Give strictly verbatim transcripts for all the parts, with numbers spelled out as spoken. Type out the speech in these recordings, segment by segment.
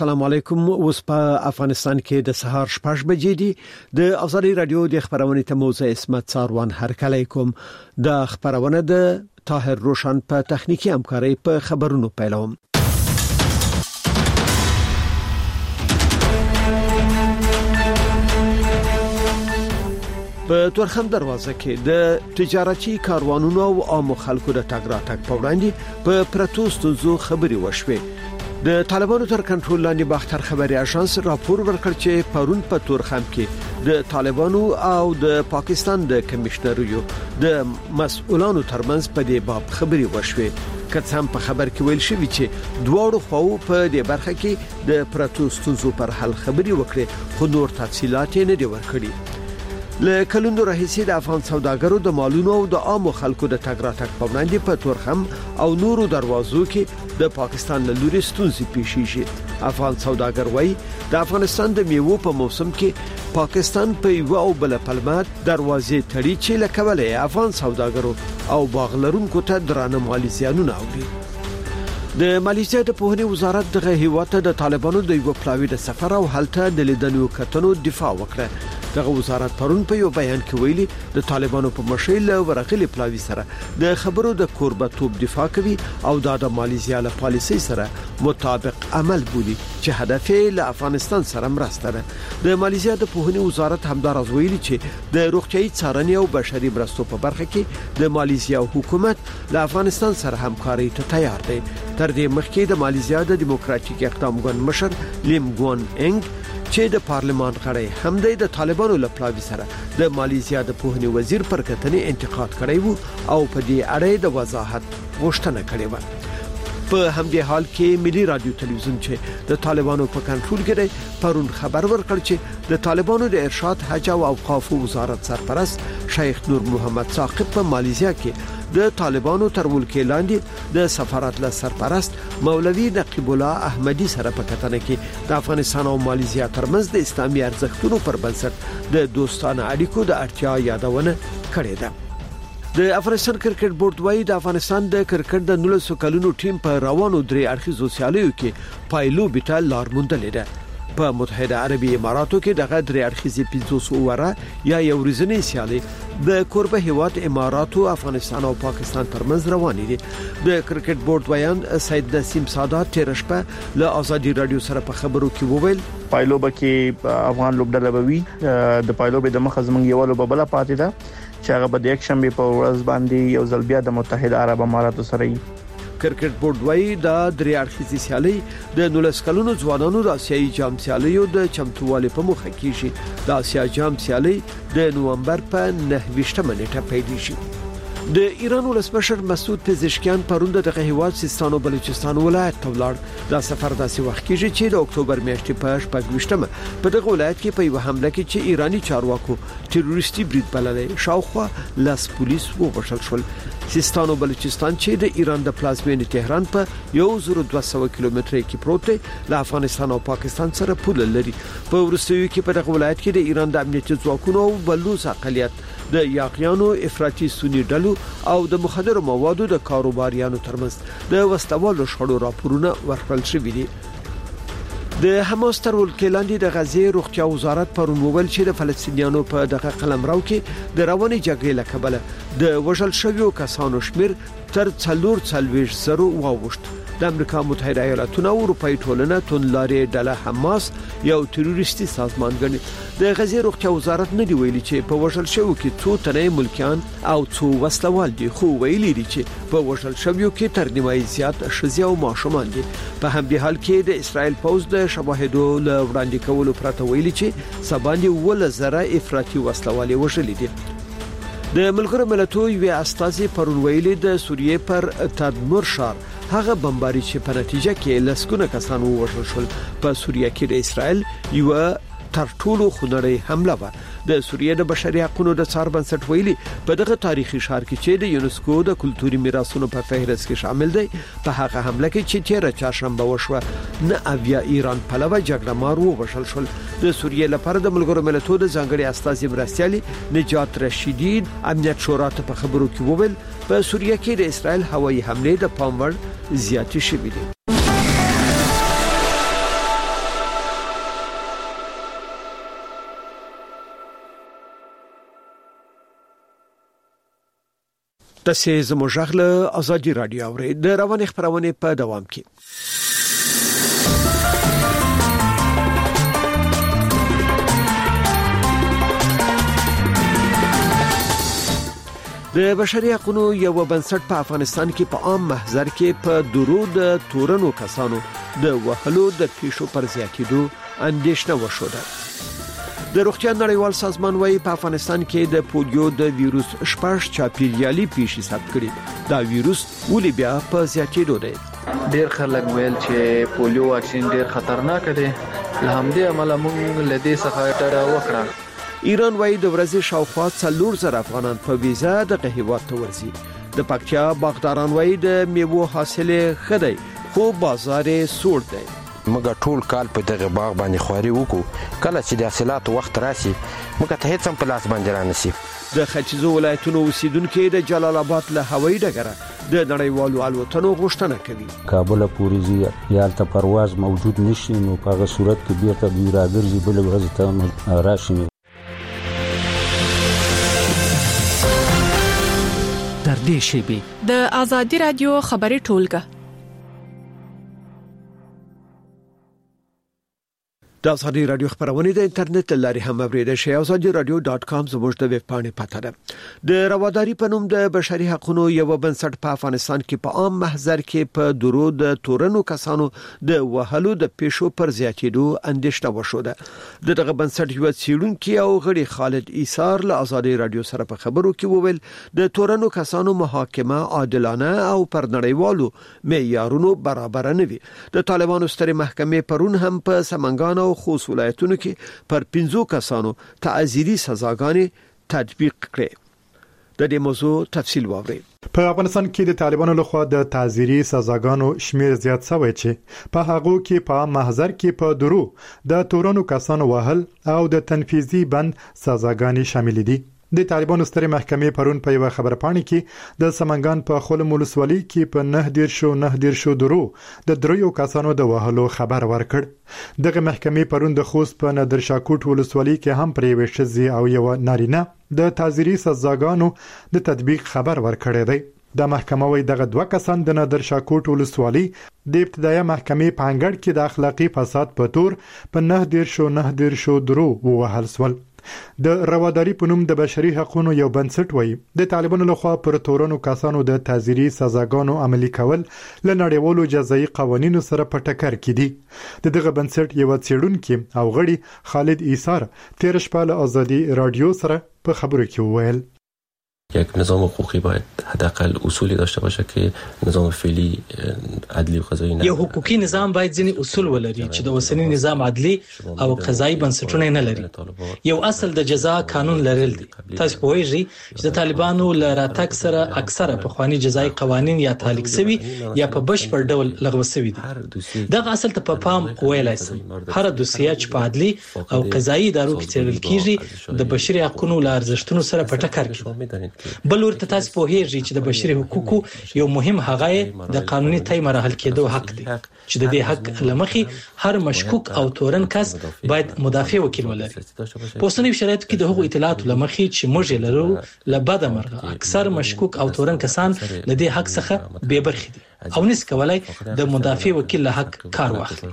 السلام علیکم. اوس په افغانستان کې د سهار شپږ بجې دي. د ازادي رادیو د خبرونې ته موزه اسمت ساروان هرکلی کوم. د خبرونه د طاهر روشن په تخنیکی همکاري په خبرونو پیلوم. په تورخم دروازه کې د تجارتي کاروانونو او عام خلکو د تګ راتګ په وړاندې په پرتو ستونزو خبري وشوه. د طالبانو تر کنټرول لاندې باختر خبري اژانس راپور ورکړ چې پرون په تورخم کې د طالبانو او د پاکستان د کمشنریو د مسؤلانو ترمنځ په دې باب خبري وشوه. که هم په خبر کې ویل شوی چې دواړو خواو په دې برخه کې د پرتو ستونزو پر حل خبري وکړي، خو نور تفصيلات نه دي ورکړي. له کلونو راهیسې د افغان سوداګرو د مالونو او د عام خلکو د تګ راتګ په وړاندې په تورخم او نورو دروازو کې د پاکستان له لوري ستونزې پیښیږي. افغان سوداګر وایي د افغانستان د میوو په موسم کې پاکستان په یو او بل پلمه دروازې تړي چې له کبله افغان سوداګرو او باغلرونکو ته درانه مالي زیانونه اوري. د مالیزیا د پوهنې وزارت دغه هیواد ته د طالبانو د یو پلاوی د سفر او حالت د لیدنو کتنو دفاع وکړه. دغه وزارت پرون په یو بیان کې ویلي د طالبانو په مشیل ورغلي پلاوی سره د خبرو د کوربتوب دفاع کوي او د مالیزیا له پالیسي سره مطابق عمل بولي چې هدف یې له افغانستان سره مرسته ده. د مالیزیا د پوهنې وزارت همدارز ویلي چې د روغتيایي څارنې او بشري مرستو په برخه کې د مالیزیا حکومت له افغانستان سره همکاري ته تیار دی. تر دې مخکې د مالیزیا د دیموکراتیک اقدام ګوند مشر لیم ګون انګ چې د پارلمان غړی هم د طالبانو له پلاوی سره د مالیزیا د پوهنې وزیر پر کتنې انتقاد کړی وو او په دې اړه د وضاحت غوښتنه کړې و. په همدې حال کې ملي رادیو تلویزیون چې د طالبانو په کنټرول کې دی پرون خبر ورکړ چې د طالبانو د ارشاد حج او اوقاف وزارت سرپرست شیخ نور محمد ثاقب په مالیزیا کې د طالبانو تر ولکې لاندې د سفارت له سرپرست مولوی نقیب الله احمدی سره په کتنه کې د افغانستان او مالیزیا ترمنځ د اسلامي ارزښتونو پر بنسټ د دوستانه اړیکو د اړتیا یادونه کړې ده. د افغانستان کرکټ بورډ وايي د افغانستان د کرکټ د نولسو کلونو ټیم په روانو درې اړخیزو سیالیو کې پایلو بیټا لار موندلې ده. په متحده عربی اماراتو کې دغه درې اړخیزې پنځوس اوره یا یو ورځنی سیالي د کوربه هیواد اماراتو، افغانستان او پاکستان ترمنځ روانې دي. د کرکټ بورډ ویان سید نسیم سادات تیر شپه له ازادي رادیو سره په خبرو کې وویل پایلو بکې افغان لوبډله بوي د پایلو به د مخ زمنګ یو لوب بل پاتې ده چې هغه به د یک شنبه په ورځ باندې یو ځل بیا د متحده عرب اماراتو سره وي. کرکټ بورډ وايي د درې اړخیزې سیالي د نولس کلونو ځوانانو د آسیایي جام سیالیو د چمتووالي په مخه کې شي. د آسیا جام سیالي د نومبر په نهه ویشتمه نیټه پیل شي. د ایران ولسمشر مسعود پزشکیان پرون دغه هیواد سیستان او بلوچستان ولایت ته ولاړ. دا سفر داسې وخت کېږي چې د اکتوبر میاشتې په شپږ ویشتمه په دغه ولایت کې په یو حمله کې چې ایرانی چارواکو تروریستي برید بللې شاوخوا لاس پولیس ووژل شول. سیستان او بلوچستان چې د ایران د پلازمینې تهران په یو زر دوه سوه کیلومتره کې پروت دی له افغانستان او پاکستان سره پوله لري. په وروستیو کې په دغه ولایت کې د ایران د امنیتي ځواکونو او بلوچ اقلیت د یاغیانو افراطي سنی ډلو او د مخدرو موادو د کاروباریانو ترمنځ د وسلوالو شخړو راپورونه ورکړل شوي دي. د حماس تر ولکې لاندې د غزې روغتیا وزارت پرون وویل چې د فلسطینیانو په دغه قلمرو کې د رواني جګړې له کبله د وژل شویو کسانو شمیر تر څلور څلوېښت زره واوښت. د امریکا متحده ایالاتونو او اروپאי ټولنه تونلارې ډله حماس یو تروریستي سازمان ګڼي. د غزې روغتیا وزارت نه دی ویلي چې په وژل شویو کې څو تنه ملکیان او څو وسلوال دي، خو ویلي دي چې په وژل شویو کې تر نیمایي زیات ښځې او ماشومان دي. په همدې حال کې د اسرائیل پوز د شواهدو له وړاندې کولو پرته ویلي چې سباندې ول زره افراطي وسلوال وژل دي. د ملګرو ملتونو یو استازي پرون ویلي د سوریې پر تدمر شار هغه بمباري چې په نتیجه کې لسګونه کسان ووژل شول په سوریه کې د اسرائیل یو تر ټولو خونړۍ حمله و. د سوریه د بشري حقوقو د څار بنسټ ویلي په دغه تاریخي ښار کې چې د یونسکو د کلتوري میراثونو په فهرست کې شامل دی په هغه حمله کې چې تیر چهارشنبه وشوه نه اویا ایران پلوه جګړه مار ووژل شول. د سوریه لپاره د ملګرو ملتونو د ځانګړي استازي مرستيالي نجات رشیدی امنیت شورا ته په خبرو کې وویل په سوریه کې د اسرائیل هوایي حمله د پام وړ زیاتې شوې دي. تاسو زموږ غږ له ازادي رادیو اورئ. د روان خبرونه په دوام کې. د بشري حقوقو یو بنسټ په افغانستان کې په عام محضر کې په درود تورنو کسانو د وهلو د پیښو پر زیاتېدو اندېښنه وشوده. د روغتیا نړیوال سازمان وايي په افغانستان کې د پولیو د ویروس شپږ چاپیریالي پیښې ثبت کړي. دا ویروس ولې بیا په زیاتېدو دی؟ ډېر خلک ویل چې پولیو واکسین ډېر خطرناک دی، له همدې امله موږ له دې څخه ډډه وکړه. ایران وايي د ورځې شاوخوا څلور زره افغانان په ویزا د هیواد ته ورځي. د پکتیا باغداران وايي د میوو حاصل خدای خو بازار سوړ دی. موږ ټول کال په دغه باغ باندې خواري وکړو، کله چې د حاصلاتو وخت راشي موږ ته هیڅ هم په لاس باندې رانشي. د ختیځو ولایتونو اوسیدونکو د جلال آباد له هوایي ډګره د نړیوالو الوتنو غوښتنه کوي. کابل پورې ځي یالته پرواز موجود نشي، نو په هغه صورت کې بیرته دوی راګرځي بل ورځ ته راشي. در دې شیبه د ازادي رادیو خبري ټولګه د ازادي رادیو خبرونه د انټرنیټ لاري هم اوریدل شي. ازادي رادیو ډاټ کام زموږ د ویب پاڼې پته ده. د رواداري په نوم د بشري حقوقو یو بنسټ په افغانستان کې په عام محضر کې په درود تورنو کسانو د وهلو د پیښو پر زیاتېدو اندېښنه وشوده. دغه بنسټ یو څېړونکي او غړي خالد ایثار له ازادي رادیو سره په خبرو کې وویل د تورنو کسانو محاکمه عادلانه او پر نړیوالو معیارونو برابر نه وي. د طالبانو ستر محکمې پرون هم په سمنګان خوص ولایتونو کې پر پنځو کسانو تعزیري سزاګانې تطبیق کړې. د دې موضوع تفصیل واورئ. په افغانستان کې د طالبانو لخوا د تعزیري سزاګانو شمیر زیات شوی چې په هغه کې په محضر کې په درو د تورنو کسانو وهل او د تنفيذي بند سزاګانې شامل دي. د طالبانو ستر محکمې پرون په یو خبر پاڼه کې د سمنګان په خلم ولسوالۍ کې په نه ډیر شو نه ډیر شو درو د دریو کسانو د وهلو خبر ورکړ. دغه محکمې پرون د خوست په نادر شاکوټ ولسوالۍ کې هم پرې وشزي او یو نارینه د تعزیري سزاګانو د تطبیق خبر ورکړی دی. د محکمه وی دغه دوه کسان د نادر شاکوټ ولسوالۍ د ابتدایي محکمې په انګړ کې د اخلاقی فساد په تور په نه ډیر شو نه ډیر شو درو وهل سول. د رواداري په نوم د بشري حقوقو یو بنسټ وایي د طالبانو لخوا پر تورنو کسانو د تعزیري سزاګانو عملي کول له نړیوالو جزایي قوانینو سره په ټکر کې دي. د دغه بنسټ یو څېړونکي او غړي خالد ایثار تیر شپه له ازادي رادیو سره په خبرو کې وویل یک نظام حقوقی باید حداقل اصولی داشته باشه که نظام فعلی عدلی و قضایی نه. یو حقوقي نظام باید ځینې اصول ولري چې د اوسنی نظام عدلی او قضایی بنسټونه نه لري. یو اصل د جزا قانون لرل دي. تاسو پوهیږئ چې د طالبانو له راتګ سره اکثره پخوانی جزایی قوانین یا تعلیق شوي یا په بشپړ ډول لغوه شوي دي. دغه اصل ته په پام ویلای شم. هر دوسیه چې په عدلی او قضایی ادارو کې څیړل کیږي د بشري حقوقو له ارزښتونو سره په ټکر کې. بل ورته تاسو په هیڅ چې د بشري حقوقو یو مهم حق د قانوني تای مراحل کېدو حق دی چې د دې حق لمخې هر مشکوک او تورن کس باید مدافع وکیل ولري. په اوسنیو شرایطو کې د حقوق اطلاعات لمخې چې موږ لرو لبد مرغه اکثر مشکوک او تورن کسان له دې حق څخه بې برخې دي او نس کولای د مدافع وکیل له حق کار واخلي.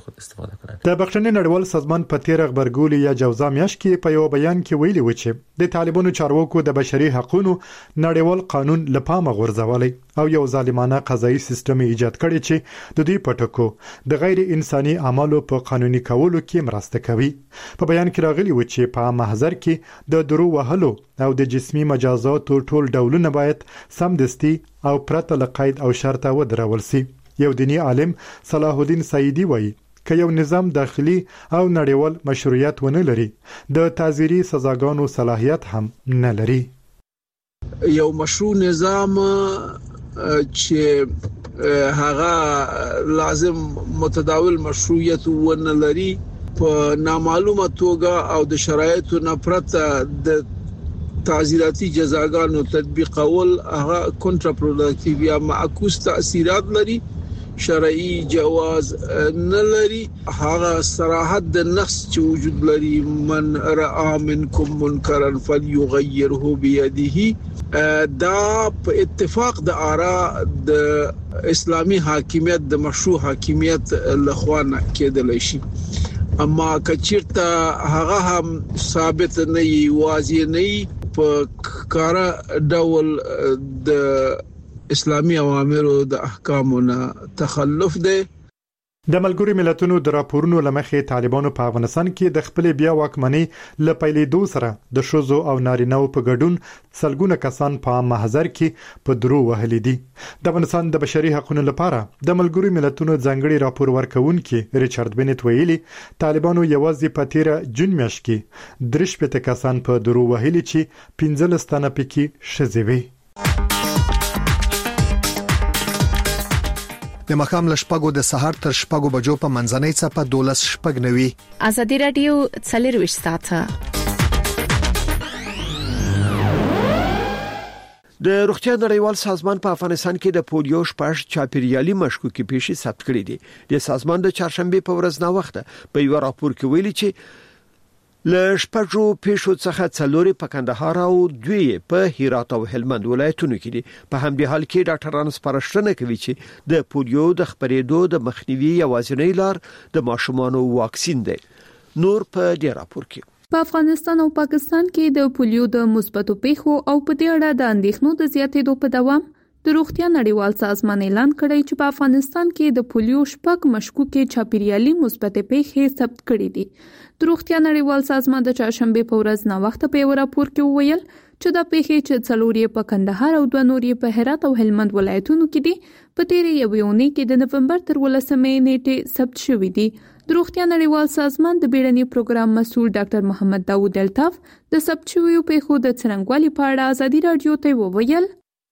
د بخښنې نړیوال سازمان په تیر خبرګولي یا جوزا میاش کې په یو بیان کې ویلي و چې د طالبانو چارواکو د بشري حقوقو نړیوال قانون لپاره غورځولای او یو ظالمانه قضایي سیستم ایجاد کړي چې د دوی پټکو د غیر انساني اعمالو په قانوني کولو کې مرسته کوي. په بیان کې راغلي و چې په محضر کې د درو وهلو او د جسمي مجازاتو ټول ډولونه باید سمدستي او پرته له قید او شرطه ودرول سي. یو دینی عالم صلاح الدین سعیدی وایي که یو نظام داخلي او نړیوال مشروعیت ونه لري د تعزیري سزاګانو صلاحیت هم نه لري. یو مشروع نظام چې هغه لازم متداول مشروعیت ونه لري په نامعلومه توګه او د شرایطو نه پرته د تعزیراتی جزاګانو تطبیقول هغه کنټرا پروډکټیو یا معکوس تاثیرات لري شرعي جواز نه لري. هغه صراحت د نص چې وجود لري من رأى منكم منکرا فليغيره بيده، دا په اتفاق د آرا د اسلامي حاکمیت د مشروع حاکمیت لخوانه کېدل شي. اما کچیرته هغه هم ثابت نه وي، واضح نه وي، په کار ډول د اسلامي اوامرو د احکامو نه تخلف دی. د ملګرو ملتونو د راپورونو لمخې طالبانو په افغانستان کې د خپل بیا واکمنۍ ل پیلېدو سره د شوزو او نارینه‌و په ګډون سلګونه کسان په محضر کې په درو وهلي دي. د افغانستان د بشري حقوقو لپاره د ملګرو ملتونو ځانګړي راپور ورکونکي ریچارډ بنت ویلي طالبانو یوازې په تیر جون میاشت کې درش پته کسان په درو وهلي چې پنځه لستانه پکې شزوي. د مخام لشپګو د سحر تر شپګو بجو په منځنۍ صفه دولس شپګ نوي. ازادي رادیو څلرويش ساعته. د روغتیا نړیوال سازمان په افغانستان کې د پولیو شپږ چاپیریالي مشکوکي پیښې ثبت کړې دي. د سازمان د چهارشنبه په ورځ نا وخت په یو راپور کې ویلي چې ل شپږو پیښو څخه څلوري په کندهار او دوی په هرات او هلمند ولایتونو کې دي. په همدې حال کې ډاکټرانو سپارښتنه کوي چې د پولیو د خپرېدو د مخنیوي یوازینی لار د ماشومانو واکسین دی. نور په دې راپور کې په افغانستان او پاکستان کې د پولیو د مثبتو پیښو او په دې اړه د اندېښنو د زیاتېدو په دوام د روغتیا نړیوال سازمان اعلان کړی چې په افغانستان کې د پولیو شپږ مشکوکې چاپیریالي مثبت پیښې ثبت کړې دي. د روغتیا نړیوال سازمان د چهارشنبه په ورځ نا وخت په یو راپور کې وویل چې دا پیښې چې څلور یې په کندهار او دوه نور یې په هرات او هلمند ولایتونو کې دي په تیر یو یونۍ کې د نوفمبر تر ولسمې نیټه ثبت شوې دي. د روغتیا نړیوال سازمان د بیړني پروګرام مسؤل ډاکټر محمد داوود الطاف د ثبت شویو پیښو د څرنګوالي په اړه ازادي رادیو ته وویل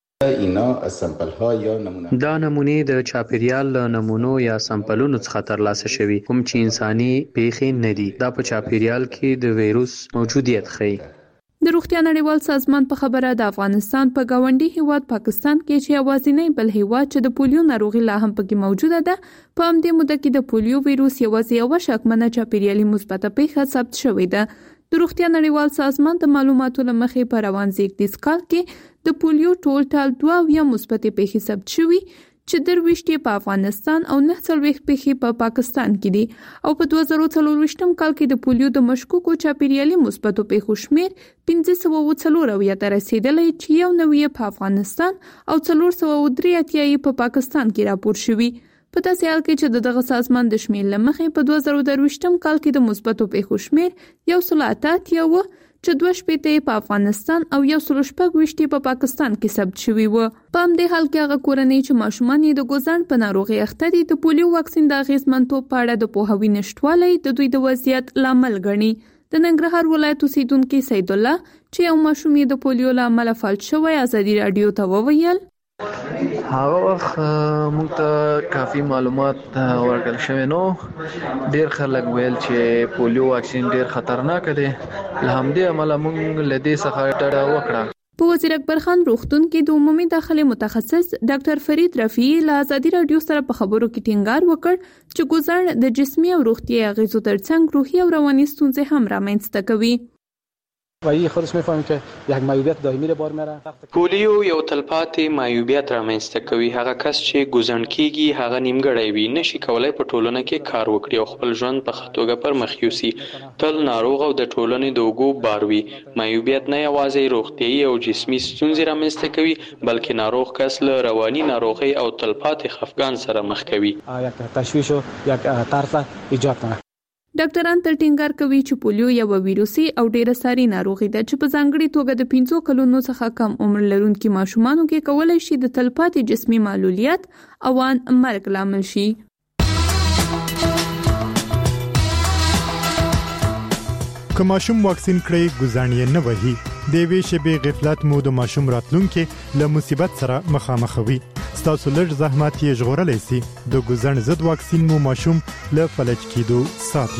دا نمونه د چاپیریال نمونو یا سمپلونو څخه ترلاسه شوي کوم چې انساني پیښې نه دي. دا په چاپیریال کې د وایروس موجودیت ښيي. د روغتیا نړیوال سازمان په خبره د افغانستان په گاونډي هیواد پاکستان کې چې اوازینۍ بل هیواد چې د پولیو ناروغي لا هم پکې موجوده ده په همدې موده کې د پولیو وایروس یوازې یو شکمنه چاپیریالي مثبت پیښه ثبت شوې ده. د روغتیا نړیوال سازمان د معلوماتو لمخې په روان زیږدیز کال کې د پولیو ټول ټال دوه یا مثبت پیښې ثبت شوي چې درويشتي په افغانستان او نه څلويخ پیښې په پاکستان کې دي او په دوه زره څلورويشتم کال کې د پولیو د مشکوکو چاپیریالي مثبت پیښو شمیر پنځه سوه څلور اویا ته رسیدلی چې یو نوی په افغانستان او څلور سوه درې اتیا په پاکستان کې راپور شوي. په داسې حال کې چې دغه سازمان د شمیر لمخې په دوه زره درويشتم کال کې د مثبتو پیښو شمیر یو سل اته اتیا و چې دوه شپېته په افغانستان او یو سل شپږ ویشتي په پاکستان کې ثبت شوي و. په همدې حال کې هغه کورنۍ چې ماشومان یې د ګوزڼ په ناروغي اخته دي د پولیو واکسین د اغېزمنتوب په اړه د پوهاوي نشټوالی د دوی د وضعیت لامل ګڼي. د ننګرهار ولایت اوسیدونکي سید الله چې یو ماشوم یې د پولیو له امله فلج شوی ازادي رادیو ته وویل هغه وخت موږ ته کافي معلومات ورکړل شوی نو ډیر خلک ویل چې پولیو واکسین ډیر خطرناک دی. له همدې امله موږ له دې څخه ډډه وکړه. په وزیر اکبر خان روغتون کې د عمومي داخله متخصص ډاکټر فرید رفیعي له ازادي رادیو سره په خبرو کې ټینګار وکړ چې ګوزڼ د جسمي او روغتي اغېزو ترڅنګ روحي او رواني ستونزې هم رامنځته کوي. وایي خودش میفهمیم که یک معیوبیت دائمی بار میره. پولیو یو تلپاتې معیوبیت رامنځته کوي. هغه کس چې ګوزڼ کیږي هغه نیمګړی وي، نشي کولای په ټولنه کې کار وکړي او خپل ژوند په ښه توګه پر مخ یوسي. تل ناروغ او د ټولنې د اوږو بار وي. معیوبیت نه یوازې روغتیایي او جسمي ستونزې رامنځته کوي بلکې ناروغ کس له رواني ناروغۍ او تلپاتې خفګان سره مخ کوي. یک تشویش او یک ترس ایجاد کنه. ډاکټران تل ټینګار کوي چې پولیو یو ویروسي او ډیره ساري ناروغي ده چې په ځانګړي توګه د پنځو کلونو څخه کم عمر لرونکو ماشومانو کې کولای شي د تلپاتې جسمي معلولیت او ان مرګ لامل شي. که ماشوم واکسین کړي ګوزڼ یې نه وهي د یوې شېبې غفلت مو د ماشوم راتلونکي له مصیبت سره مخامخ وي. ستاسو لږ زحمت یې ژغورلی سي. د ګوزڼ ضد واکسین مو ماشوم له فلج کېدو ساتي.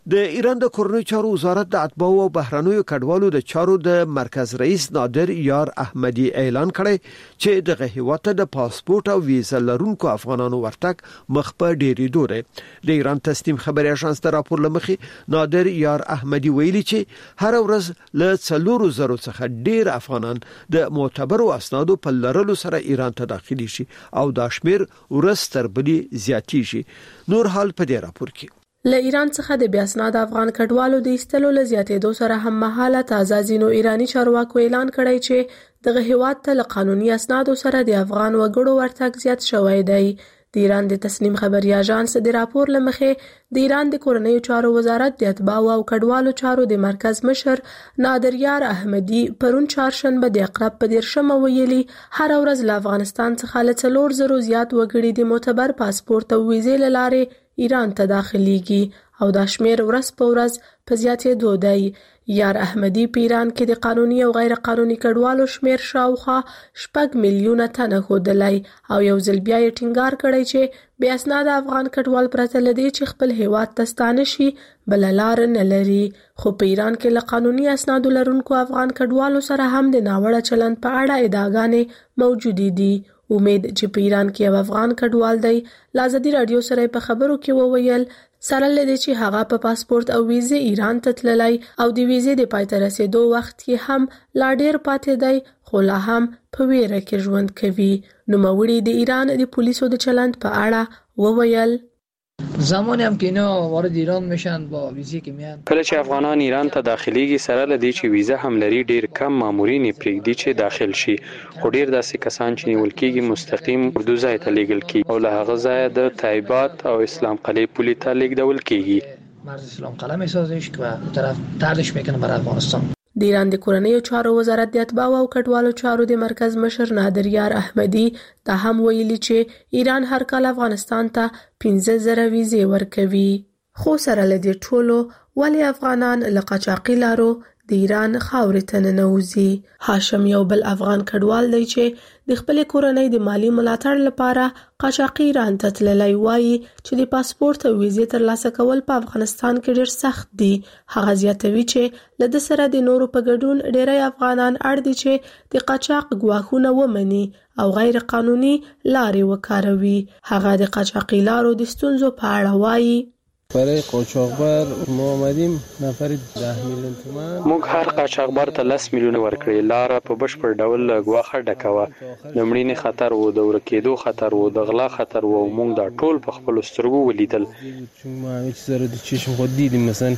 د ایران د کورنیو چارو وزارت د اتباع او بهرنیو کډوالو د چارو د مرکز رئیس نادر یار احمدی اعلان کړی چې د هیواد د پاسپورت او ویزا لرونکو افغانانو ورتګ مخ په ډیریدو دی. د ایران تسنیم خبري اژانس د راپور لمخې نادر یار احمدی ویلي چې هر ورځ له څلورو زرو څخه ډیر افغانان د معتبرو اسنادو په لرلو سره ایران ته داخلي شي او دا شمیر ورستر بلی زیاتی شي. نور حال په دې راپور کې له ایران څخه د بیا اسناد افغان کډوالو د ایستلو له زیاتېدو سره هم مهاله تازه ځینو ایرانی چارواکو اعلان کړی چې دغه هیواد ته له قانوني اسنادو سره د افغان وګړو ورتګ زیات شوی دی. د ایران د تسنیم خبري اژانس د راپور لمخې د ایران د کورنیو چارو وزارت د اتباع او کډوالو چارو د مرکز مشر نادر یار احمدی پرون چهارشنبه د اقرب په دیرشمه ویلي هر ورځ له افغانستان څخه له څلور زرو زیات وګړي د معتبر پاسپورت او ویزې له لارې ایران ته داخليږي او دا شمیر ورځ په ورځ په زیاتېدو دی. یار احمدی په ایران کې د قانوني او غیر قانوني کډوالو شمیر شاوخوا شپږ میلیونه تنه ښودلی او یو ځل بیا یې ټینګار کړی چې بې اسناده افغان کډوال پرته له دې چې خپل هیواد ته ستانه شي بله لار نه لري. خو په ایران کې له قانوني اسنادو لرونکو افغان کډوالو سره هم د ناوړه چلند په اړه ادعاګانې موجودې دي. امید چې په ایران کې یو افغان کډوال دی له ازادي راډیو سره په خبرو کې وویل سره لدې چې هغه په پاسپورت او ویزې ایران ته تللی او د ویزې د پای ته رسیدو وخت یې هم لا ډیر پاتې دی خو لا هم په ویره کې ژوند کوي. نوموړي د ایران د پولیسو د چلند په اړه وویل زمانی هم که اینا وارد ایران میشن با ویزه که میان کله چې افغانان ایران ته داخليږي سره لدی چې ویزه هم لري ډیر کم مامورین پرېږدي چې داخل شي خو ډیر داسې کسان چې نیول کېږي مستقیم اردو ځای ته لیږل کېږي او له هغه ځایه د تایبات او اسلام قلعه پولې ته لیږدول کېږي. مرز اسلام قلعه میسازش که به طرف تردش میکنه بر افغانستان. د ایران د کورنیو چارو وزارت د اتباع او کډوالو چارو د مرکز مشر نادر یار احمدی دا هم ویلي چې ایران هر کال افغانستان ته پنځه زره ویزې ورکوي. خو سره له دې ټولو ولې افغانان له قاچاقي لارو د ایران خاورې ته ننوځي؟ هاشم یو بل افغان کډوال دی چې د خپلې کورنۍ د مالی ملاتړ لپاره قاچاقي ایران ته تللی وایي چې د پاسپورت او ویزې ترلاسه کول په افغانستان کې ډېر سخت دي. هغه زیاتوي چې له ده سره د نورو په ګډون ډېری افغانان اړ دي چې د قاچاق ګواښونه ومني او غیر قانوني لارې وکاروي. هغه د قاچاقي لارو د ستونزو په اړه وایي برای قاچاقبر ما آمدیم نفر ده میلیون تومان موږ هر قاچاقبر ته لس میلیونه ورکړي. لاره په بشپړ ډول ګواښه ډکوه. د مړینې خطر وو، د ورکېدو خطر وو، د غلا خطر وو. موږ دا ټول په خپلو سترګو ولیدل. ما هیڅ سره د چشم خود دیدیم. مثلا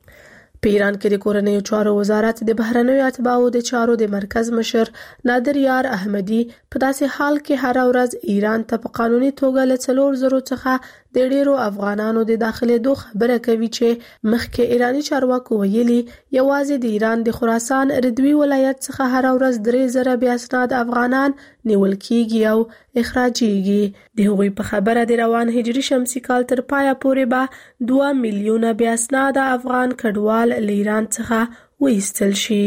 په ایران کې د کورنیو چارو وزارت د بهرنیو اتباعو د چارو د مرکز مشر نادر یار احمدی په داسې حال کې هر ورځ ایران ته په قانوني توګه له څلور زرو څخه د ډیرو افغانانو د داخلېدو خبره کوي چې مخکې ایرانی چارواکو ویلي یوازې د ایران د خراسان ردوی ولایت څخه هر ورځ درې زره بیا اسناد افغانان نیول کیږي او اخراجيږي. د هغوی په خبره د روان هجري شمسي کال تر پایه پورې به دوه میلیونه بیا اسناد افغان کډوال له ایران څخه وایستل شي.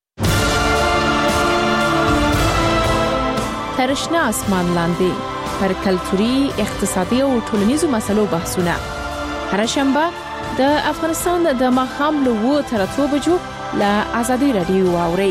ترشنه اسمان لاندې پر کلتوري، اقتصادي او ټولنیزو مسلو بحثونه هر شنبه د افغانستان د ماښام له اوه تر اتو بجو له ازادي رادیو اوري.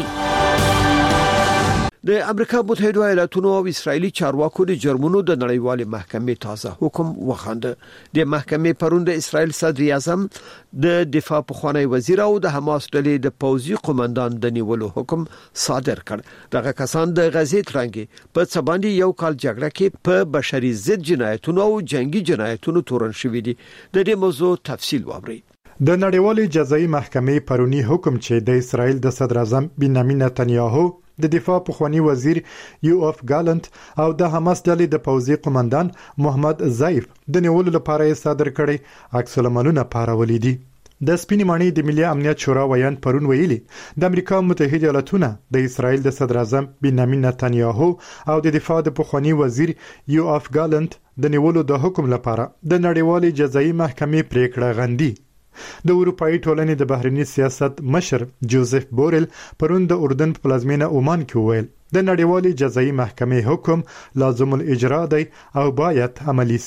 د امریکا متحده ایالاتونو او اسرایلی چارواکو د جرمونو د نړیوالې محکمې تازه حکم وخانده. د محکمې پرون د اسرایل صدر اعظم د دفاع پخوانی وزیر او د حماس ډلې د پوځي قومندان د نیولو حکم صادر کړ. دغه کسان د غزې ترانګي په څباندې یو کال جګړه کې په بشري ضد جنایتونو او جنگي جنایتونو تورن شوې دي. د دې موضوع تفصیل واورئ. د نړیوالې جزایي محکمې پرونی حکم چې د اسرایل د صدر اعظم بنیامین نتنیاهو د دفاع پخوانی وزیر یوآف ګالنت او د حماس ډلې د پوځي قومندان محمد ضعیف د نیولو لپاره صادر کړي عکس العملونه پارولې دي. د سپینې ماڼۍ د ملي امنیت شورا ویان پرون ویلي د امریکا متحده ایالاتونو د اسرایل د صدر اعظم بنیامین نتنیاهو او د دفاع د پخوانی وزیر یوآف ګالنت د نیولو د حکم لپاره د نړیوالې جزایي محکمې پریکړه غندي. د اروپאי ټولنې د بهرنی سیاست مشر جوزف بورل پرون د اردن په پلازمینه عمان کې ویل د نړیوالې جزایي محکمې حکم لازم الاجرا دی او باید عملی شي.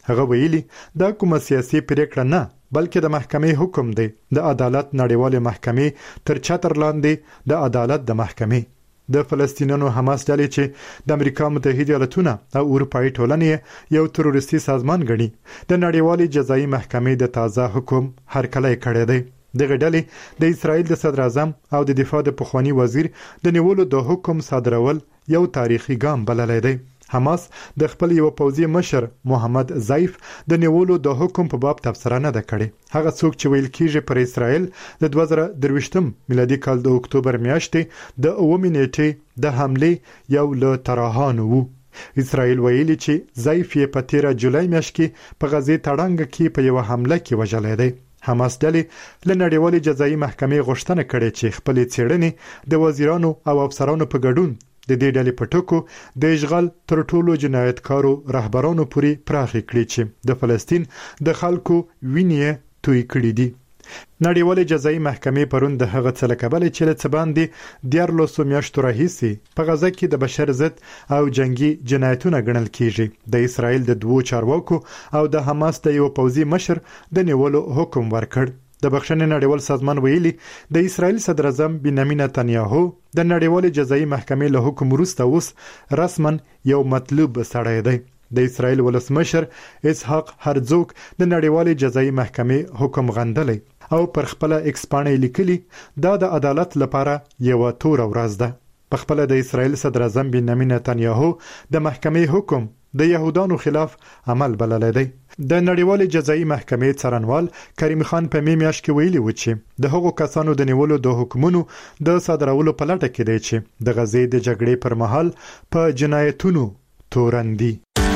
هغه ویلي دا کومه سیاسي پریکړه نه بلکې د محکمې حکم دی د عدالت نړیوالې محکمې تر چتر لاندې د عدالت د محکمې د فلسطینیانو حماس ډلې چې د امریکا متحده ایالاتونو او اروپایي ټولنې یو تروریستي سازمان ګڼي د نړیوالې جزایي محکمې د تازه حکم هرکلی کړی دی. دغه ډلې د اسرائیل د صدر اعظم او د دفاع د پخوانی وزیر د نیولو د حکم صادرول یو تاریخي ګام بللی دی. حماس د خپل یو پوځي مشر محمد ضعیف د نیولو د حکم په باب تبصره نه ده کړې. هغه څوک چې ویل کیږي پر اسرائیل د دوه زره درویشتم میلادي کال د اکتوبر میاشتې د اوومې نیټې د حملې یو له طرحانو وو. اسرائیل ویلي چې ضعیف یې په تیره جولای میاشت کې په غزې تړنګ کې په یو حمله کې وژلی دی. حماس ډلې له نړیوالې جزایي محکمې غوښتنه کړې چې خپلې څېړنې د وزیرانو او افسرانو په ګډون د دې ډلې په ټکو د اشغال تر ټولو جنایتکارو رهبرانو پورې پراخې کړي چې د فلسطین د خلکو وینې توی کړي دي. نړیوالې جزایي محکمې پرون د هغه څه له کبله چې له څه باندې دیارلسو میاشتو راهیسې په غزه کې د بشر ضد او جنگي جنایتونه ګڼل کیږي د اسرائیل د دوو چارواکو او د حماس د یو پوځي مشر د نیولو حکم ورکړ. د بخښنې نړیوال سازمان ویلي د اسرائیل صدر اعظم بنیامین نتنیاهو د نړیوالې جزایي محکمې له حکم وروسته اوس رسما یو مطلوب سړی دی. د اسرائیل ولسمشر اسحاق هرزوګ د نړیوالې جزایي محکمې حکم غندلی او پر خپل ایکس پاڼه لیکلي دا د عدالت لپاره یو تور ورځ ده. په خپل د اسرائیل صدر اعظم بنیامین نتنیاهو د محکمې حکم د يهودانو خلاف عمل بللی دی. د نړیوالې جزایي محکمې څارنوال کریم خان په می میاشت کې ویلي و چې د هغو کسانو د نیولو د حکمونو د صادرولو په لټه کې دی چې د غزې د جګړې پر مهال په جنایتونو تورندي.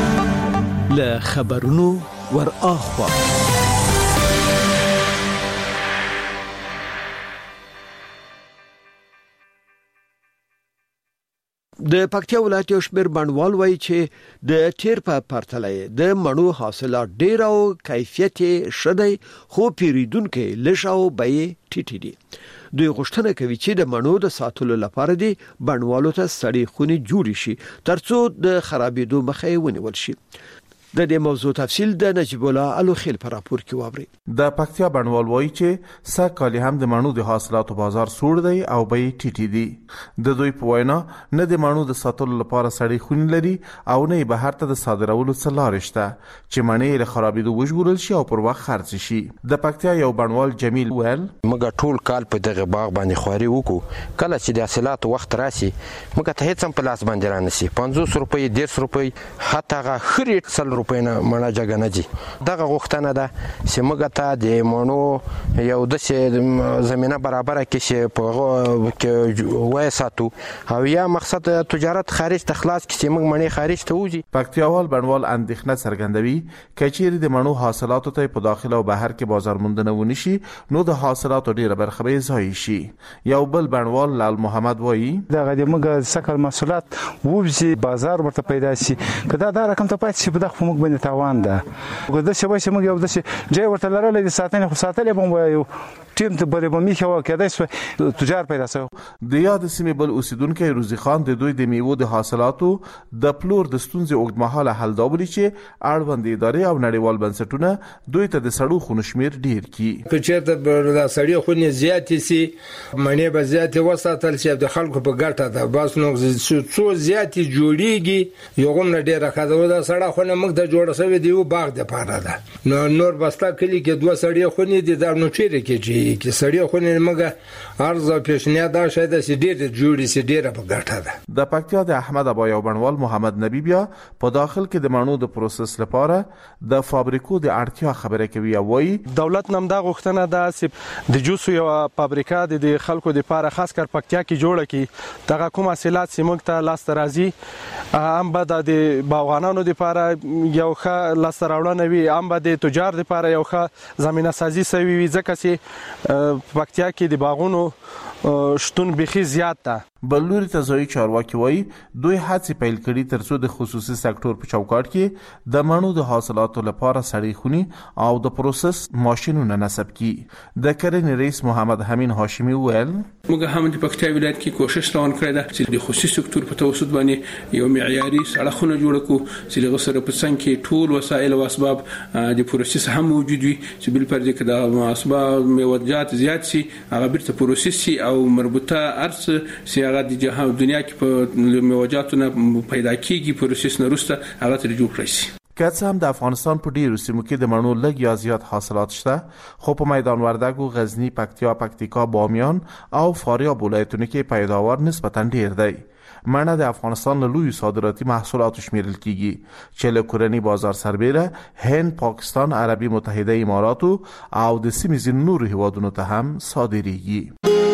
له خبرونو ور اخوا د پکتیا ولایت یو شمېر بڼوال وایي چې د تیر په پرتله د مڼو حاصلات ډیر او کیفیت ښه دی خو پیریدونکو لږ او بیې ټیټې دي. دوی غوښتنه کوي چې د مڼو د ساتلو لپاره دی بڼوالو ته سړې خونې جوړ شي ترڅو د خرابېدو مخه ونیول شي. د دې موضوع تفصیل د نجیب الله الوخیل پر راپور کې واوري. د پکتیا بڼوال وایي چې سږ هم د مڼو د حاصلاتو بازار سوړ دی او بیې ټیټې دي. د دوی په وینا نه د مڼو د ساتلو لپاره سړې خونې لري او نه بهر ته د صادرولو څه لارې شته چې مڼې له خرابېدو وژغورل شي او پر وخت خرڅ شي. د پکتیا یو بڼوال جمیل ویل موږ ټول کال په دغه باغ باندې خواري وکړو کله چې د حاصلاتو وخت راشي موږ ته هیڅ هم په لاس باندې رانشي پنځوس روپۍ ډېر روپۍ حتی هغه خري سل روپۍ نه مڼه جګه نه دي. دغه غوښتنه ده چې موږ ته د مڼو یو داسې زمینه برابره کړي چې په هغه کې وساتو او یا مقصد تجارت خارج ته خلاص کړي چې موږ مڼې خارج ته وځي. پکتیاوال بڼوال اندېښنه څرګندوي که چیرې د مڼو حاصلاتو ته په داخله او بهر کې بازار موندنه ونی شي نو د حاصلاتو ډیره برخه به ضایع شي. یو بل بڼوال لال محمد وایي دغه د موږ سکل محصولات وبسي بازار ورته پیدا شي کدا دا رقم ته پاتې شي په دغه موږ باندې تاوان ده. وګورئ چې به موږ یو د ځای ورته لرلې د ساتنې خو ساتلې به یو ټیم ته بلې به میخه وکړای شو تجار پیدا شو. د یاد سیمې بل اوسیدونکو روزي خان د دوی د میوو د حاصلاتو د پلور د ستونزې اوږدمهاله حل دا بلی چې اړوند ادارې او نړیوال بنسټونه دوی ته د سړو خونو شمیر ډیر کی که چېرته د سړې خونې زیاتې سي مڼې به زیاتې وساتل شي د خلکو په ګټه ده بس نو څو زیاتې جوړیږي یو هم نه ډیره خاطر د سړه خونه موږ ته جوړه شوې دی یو باغ د پاره ده نو نور بستا کلی کې دوه سړې خونې دي دا نو چیرې کې چې سړی خو نه مګه ارز او پیشنهاد دا شاید چې ډېر جوړی سي ډېر په ګټه ده. د پکتیا د احمد ابا یو بڼوال محمد نبی بیا په داخل کې د مڼو د پروسس لپاره د فابریکو د اړتیا خبره کوي او وایي دولت نم دا غوښتنه ده چې د جوسو یو فابریکا د خلکو د لپاره خاص کر پکتیا کې جوړه کی دغه کوم حاصلات سیمه ته لاس راځي ام به د باغوانانو د لپاره یو ښه لاس راوړنه وي ام به د تجار د لپاره یو ښه زمينه سازي سوي وي ځکه چې پکتیا کې د باغونو شتون بخي زیات ده. بل لوري ته ځایي چارواکي وایي دوی هڅې پیل کړي ترڅو د خصوصي سکتور په چوکاټ کې د مڼو د حاصلاتو لپاره سړې خونې او د پروسس ماشینونه نصب کړي. د کرنې رئیس محمد همین هاشمي وویل موږ هم د پکتیا ولایت کې کوشش روان کړی ده چې د خصوصي سکتور په توسط باندې یو معیاري سړکونه جوړ کړو چې له سره په څنګ کې ټول وسایل او اسباب د پروسس هم موجود وي چې بل پر دې کې د اسباب میوجات زیات شي هغه بیرته پروسس شي او مربوطه ارس چې هغه د جهان دنیا کې په میوجاتونه پیدا کیږي پروسس نه وروسته هغه تر جوړ کړی شي. که څه هم د افغانستان په ډیرو سیمو کې د مڼو لږ یا زیات حاصلات شته، خو په میدان وردګو، غزنی، پکتیا، پکتیکا، بامیان او فاریاب ولایتونو کې پیداوار نسبتاً ډیر دی. مڼه د افغانستان له لویو صادراتي محصولاتو شمیرل کیږي چې له کورني بازار سربیره هند، پاکستان، عربي متحده اماراتو او د سیمې ځینو نورو هیوادونو ته هم صادریږي.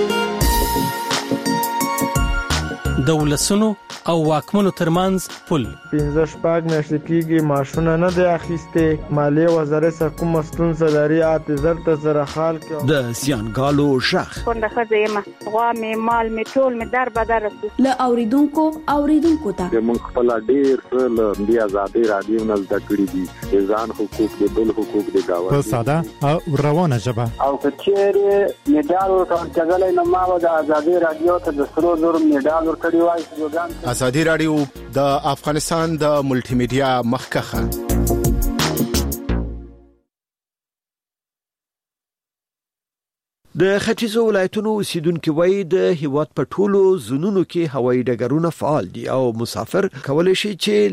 د ولسونو او واکمنو ترمنځ پل پنځه شپږ میاشتې کېږي ماشونه نه دی اخیستې. مالیې وزارت څخه کومه ستونزه لري اته زر ته سره خال کې د زیانګالو ژغ څنګه ښځه یم غوا مې مال مې ټول مې در بدر له اوریدونکو اوریدونکو ته موږ خپل ډیر له بیا آزادي رادیو نه زده کړی دي ځان حقوق د بل حقوق د گاوه په ساده او روانه ژبه او کچېره میډال ورکړل نه ما د آزادي رادیو ته د سرو زر میډال ورکړی وای. آزادي رادیو د افغانستان د ملټي میډیا مخکخه. د ختیځو ولایتونو اوسیدونکو وایي د هیواد په ټولو زونونو کې هوایي ډګرونه فعال دي او مسافر کولی شي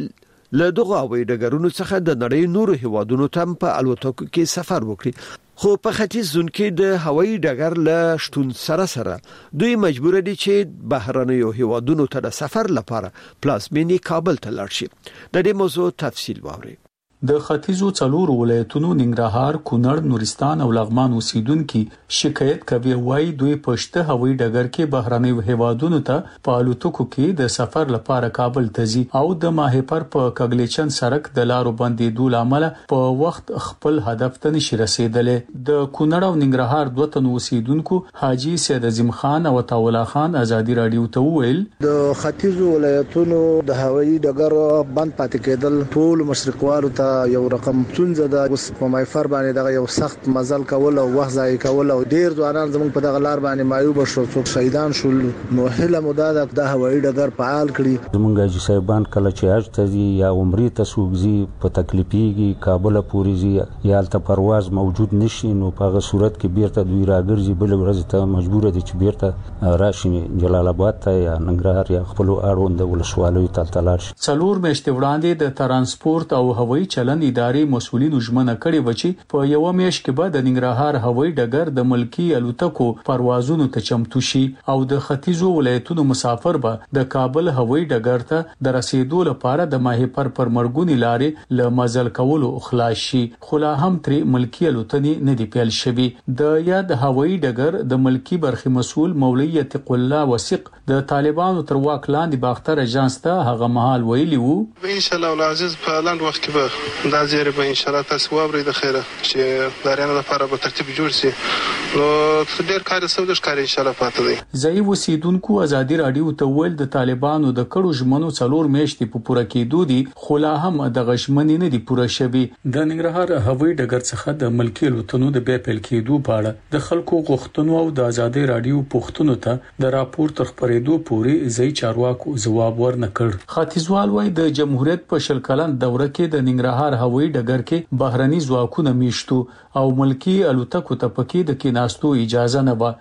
چې له دغه هوایي ډګرونو څخه د نړۍ نورو هیوادونو ته په الوتکو کې سفر وکړي. خو په ختیځ زون کې د هوایي ډګر له شتون سره سره دوی مجبور دي چې بهرنیو هیوادونو ته د سفر لپاره پلازمینی کابل ته لاړ شي. د دې موضوع تفصیل واورئ. د ختیځو څلورو ولایتونو ننګرهار، کونړ، نورستان او لغمان اوسیدونکو شکایت کوي وایي دوی پښته هوایي ډګر کې بهرنیو هیوادونو ته په الوتکو کې د سفر لپاره کابل ته ځي او د ماهیپر په کګلیچن سړک د لارو بندیدو لامل په وخت خپل هدف ته نشي رسیدلې. د کونړ او ننګرهار دوه تن اوسیدونکو حاجی سید عظیم خان او تاولا خان آزادي رادیو ته وویل د ختیځو ولایتونو د هوایي ډګر بند پاتې کېدل ټول مشرقوالو ته یو رقم څنځه د اوس په مایفر باندې دغه یو سخت مزل کول او وخت ضایع کول او ډیر ځوانان زموږ په دغه لار باندې مایوب شو، څوک شهیدان شول. نو هله مدد د هوایي ډګر فعال کړي. زمونږ حاجی صاحبان کله چې حج ته ځي یا عمرې ته سوګزي په تکلیفيږي کابل پورې ځي یا الته پرواز موجود نشي، نو په هغه صورت کې بیرته دوی راګرځي بل ورځ ته مجبور دي چې بیرته راشي جلال آباد ته یا ننګرهار یا خپل اړوند ولسوالیو ته تلاش. څلور میاشتې وړاندې د ترانسپورت او هوایي چلند ادارې مسؤلینو ژمنه کړې و چې په یو میاشت کې به د ننګرهار هوایي ډګر د ملکی الوتکو پروازونو ته چمتو شي او د ختیځو ولایتونو مسافر به د کابل هوایي ډګر ته د رسیدو لپاره د ماهیپر پر مرګونی لارې له مزل کولو خلاص شي. خو لا هم تر ملکی الوتنې نه دی پیل شوی. د یاد هوایي ډګر د ملکی برخي مسؤل مولوی عتیق الله وثیق د طالبانو تر واک لاندې باختر اژانس ته هغه مهال ویلی وو ان شاء الله العزيز په لاند وخت کې به دا زیری به ان شاء الله تاسو وابري د خیره چې دارانه لپاره به ترتیب جوړ شي. نو ډېر کار سوده ښکار ان شاء الله پاتې دی. ځای وسیدونکو آزادي رادیو ته ویل د طالبانو د کړو ژمنو څلور میاشتې په پوره کېدو دي، خو لا هم د غشمنې نه دي پوره شوي. د ننګرهار هوایي ډګر څخه د ملکی الوتنو د بیا پیل کېدو په اړه د خلکو غوښتنو او د آزادي رادیو پوښتنو ته د راپور تر خبرېدو پورې ځای چارواکو ځواب ورنکړ. ختیځوال وای د جمهوریت په شل کلن دوره کې د ننګرهار هوایي ډګر کې بهرني ځواکونه میشتو او ملکی الوتکو ته پکې د کیناستو اجازه نه و.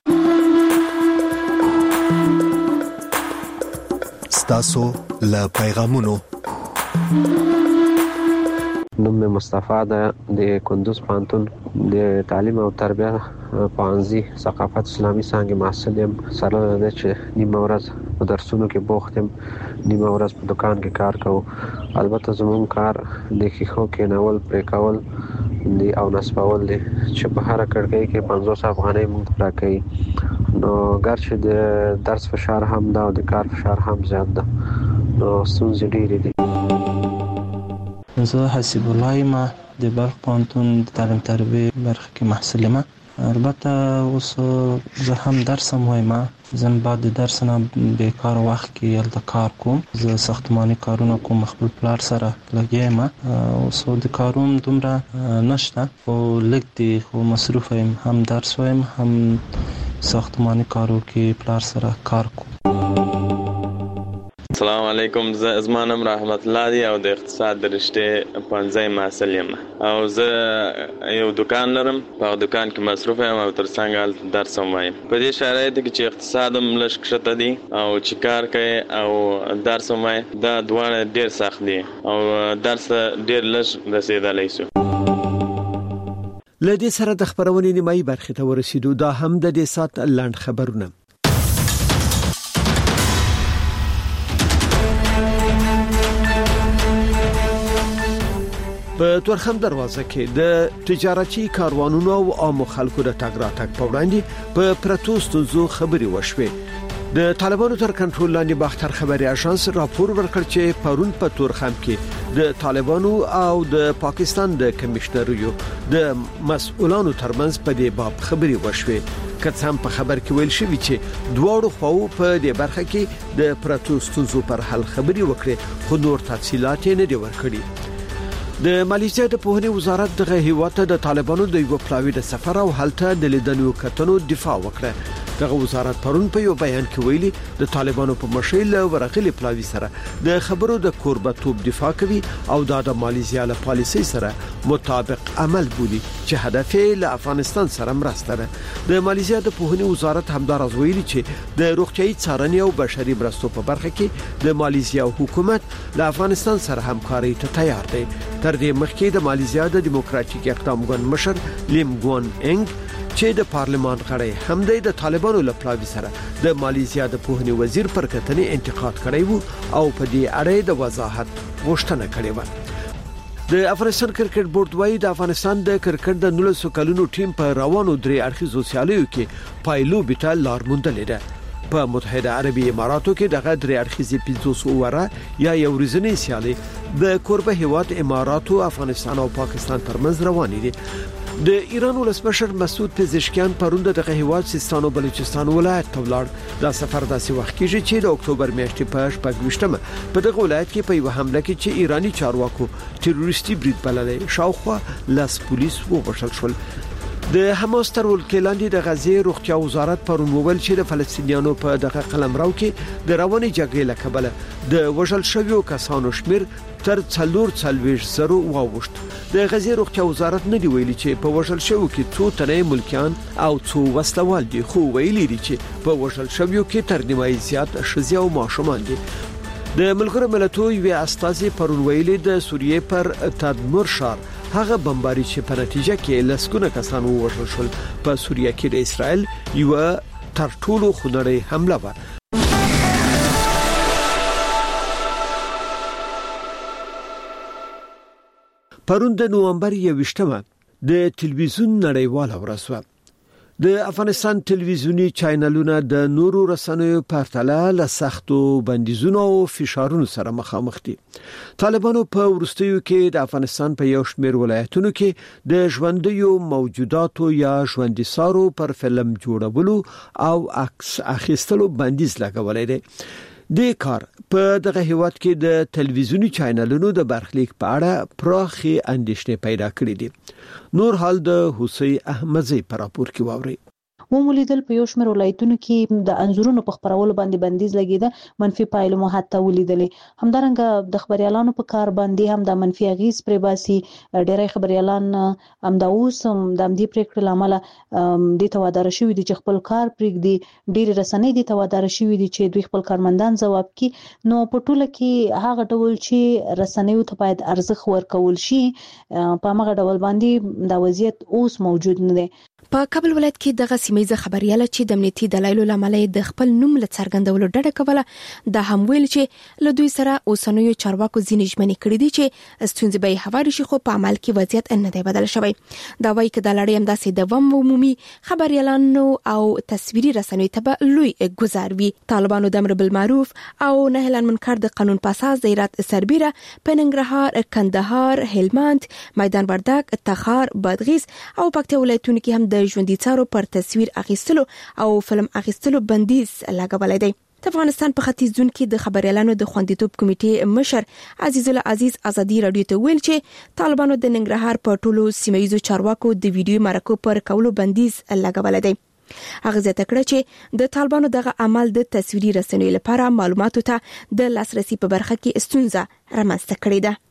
ستاسو له پیغامونو نوم مصطفی د کندوز پانتون د تعلیم او تربیه پانزي ثقافت اسلامي څنګه محصل يم. سره د چې نیمه ورځ په درسونو کې بوخت يم، نیمه ورځ په دکان کې کار کوم. البته زموږ کار د خيخو کې ناول پرې کول دی او نسبول دی چې په هر کړکۍ کې پنځوس افغانۍ مونږ راکړي. نو ګرچې د درس فشار هم دا او د کار فشار هم زیات ده، نو ستونزې ډېرې دي. زه حسیب الله یم د بلخ پوهنتون د تعلیم تربیه برخه کې محصل یم. البته اوس زه هم درس هم وایم، زم بعد درس نه بیکار وخت کې یلته کار کوم، زه ساختماني کارونه کوم، خپل پلار سره لګیم. اوس د کاروم دومره نشته، خو لږ دی، خو مصروف یم، هم درس وایم هم ساختماني کارو کې پلار سره کار کوم. السلام علیکم، زه زما نوم رحمت الله دی او د اقتصاد د رشتې پنځم محصل یم او زه یو دکان لرم، په دکان کې مصروف یم او ترڅنګ درس هم وایم. په دې شرایطو کې چې اقتصاد هم لږ کښته دی او چې کار کوي او درس هم وایم، دا دواړه ډېر سخت دي او درس ډېر لږ رسېدلی شو. له دې سره د خبرونې نیمایي برخې ته ورسېدو. دا هم د دې سات لنډ خبرونه. په تورخم دروازه کې د تجارتي کاروانونو او عامو خلکو د تګ راتګ په وړاندې په پرتو ستونزو خبري وشوې. د طالبانو تر کنټرول لاندې باختر خبري اژانس راپور ورکړ چې پرون په تورخم کې د طالبانو او د پاکستان د کمشنریو د مسؤلانو ترمنځ په دې باب خبري وشوې. که هم په خبر کې ویل شوی چې دواړو خواو په دې برخه کې د پرتو ستونزو پر حل خبري وکړي، خو نور تفصيلات نه دي ورکړي. د مالیزیا د پوهنې وزارت دغه هیواد ته د طالبانو د یو پلاوی د سفر او حالت د لیدنو کتنو دفاع وکړه. دغه وزارت پرون په یو بیان کې ویلي د طالبانو په مشیل ورغلي پلاوی سره د خبرو د کوربتوب دفاع کوي او د مالیزیا له پالیسي سره مطابق عمل بولي چې هدف یې له افغانستان سره مرسته ده. د مالیزیا د پوهنې وزارت همدارز ویلي چې د روغتيایي څارنې او بشري مرستو په برخه کې د مالیزیا حکومت له افغانستان سره همکاري ته تیار دی. تر دې مخکې د مالیزیا د دیموکراتیک اقدام ګوند مشر لیم ګوان انګ چې د پارلمان غړی هم د طالبانو له پلاوی سره د مالیزیا د پوهنې وزیر پر کتنې انتقاد کړی وو او په دې اړه د وضاحت غوښتنه کړې و. د افغانستان کرکټ بورډ وايي د افغانستان د کرکټ د نولسو کلونو ټیم په روانو درې اړخیزو سیالیو کې پایلو بیټا لار موندلې ده. په متحده عربي اماراتو کې دغه درې اړخیزې پنځوس اووره یا یو ورځنی سیالي د کوربه هیواد اماراتو، افغانستان او پاکستان ترمنځ روانې دي. د ایران ولسمشر مسعود پزشکیان پرون دغه هیواد سیستان او بلوچستان ولایت ته ولاړ. دا سفر داسې وخت کېږي چې د اکتوبر میاشتې په شپږ په دغه ولایت کې په یو حمله کې چې ایرانی چارواکو تروریستي برید بللی، شاوخوا لاس پولیس ووژل شول. د حماس تر ولکې لاندې د غزې روغتیا وزارت پرون وویل چې د فلسطینیانو په دغه قلمرو کې د رواني جګړې له کبله د وژل شویو کسانو شمیر تر څلور څلويش زرو واوښت. د غزې روغتیا وزارت نه دی ویلي چې په وژل شویو کې څو تنه ملکیان او څو وسلوال دي، خو ویلي دي چې په وژل شویو کې تر نیمایي زیات ښځې او ماشومان دي. د ملګرو ملتونو یو استازي پرون ویلي د سوریې پر تدمر شار هغه بمباري چې په نتیجه کې لسګونه کسان ووژل شول په سوریه کې د اسرائیل یو تر ټولو خونړۍ حمله و. پرون د نوامبر یوویشتمه د تلویزیون نړیواله ورځ وه. د افغانستان ټلویزیونی چینلونه د نورو رسنیو په پرتله له سختو بندیزونو او فشارونو سره مخامخ دي. طالبانو په ورستیو کې د افغانستان په یو شمېر ولایتونو کې د ژوندیو موجوداتو یا ژوندۍ سارو پر فلم جوړولو او عکس اخیستلو بندیز لګولې دي. د کار په دغه هیواد کې د ټلویزیونی چینلونو د برخلیک په اړه پراخي اندېښنې پیدا کړې دي. نور حال د حسین احمدزی پر راپور کې واوري. ومولیدل په یو شمېر ولایتونو کې د انځورونو په خبرولو باندې بندیز لګیده، منفي پایلو مو حتی ولیدلې. همدارنګه د خبريالانو په کار باندې هم د منفي اغیز پرې باسي. ډېری خبريالان هم د اوس هم د دې پریکړې لامل د توادر شوی دي چې خپل کار پرېږدي. ډېر رسنۍ د توادر شوی دي چې دوی خپل کارمندان ځواب کړي. نو په ټوله کې هغه ډول چې رسنیو ته باید ارزښت ورکول شي، په هغه ډول باندې د وضعیت اوس موجود نه دی. په کابل ولایت کې دغه سیمایي خبرياله چې د امنیتي دلایلو لامل د خپل نوم له څرګندولو ډډه کوله، د هم ویل چې له دوی سره اوسنوي چارواکو ځینې ژمنې کړې دي چې ستونزې به هواري شي، خو په عمل کې وضعیت نه دی بدل شوی. دا وایي چې د لړۍ همداسې دوام عمومي خبريالانو او تصویري رسنیو ته به لوی ګزار وي. طالبانو د امر بالمعروف او نهي عن المنکر د قانون په اساس د هرات سربیره، په ننګرهار، کندهار، هلمند، میدان وردګ، تخار، بادغیس او پکتیا ولایتونو کې هم د ژوندۍ څارو پر تصویر اخیستلو او فلم اخیستلو بندیز لګولای دی. د افغانستان په ختیځ زون کې د خبريالانو د خوندیتوب کمیټې مشر عزیز الله عزیز ازادي رادیو ته ویل چې طالبانو د ننګرهار په ټولو سیمایي چارواکو د ویډیو مرکو پر کولو بندیز لګولای دی. هغه زیاته کړه چې د طالبانو دغه عمل د تصویري رسنیو لپاره معلوماتو ته د لاسرسي په برخه کې ستونزه رامنځته کړې ده.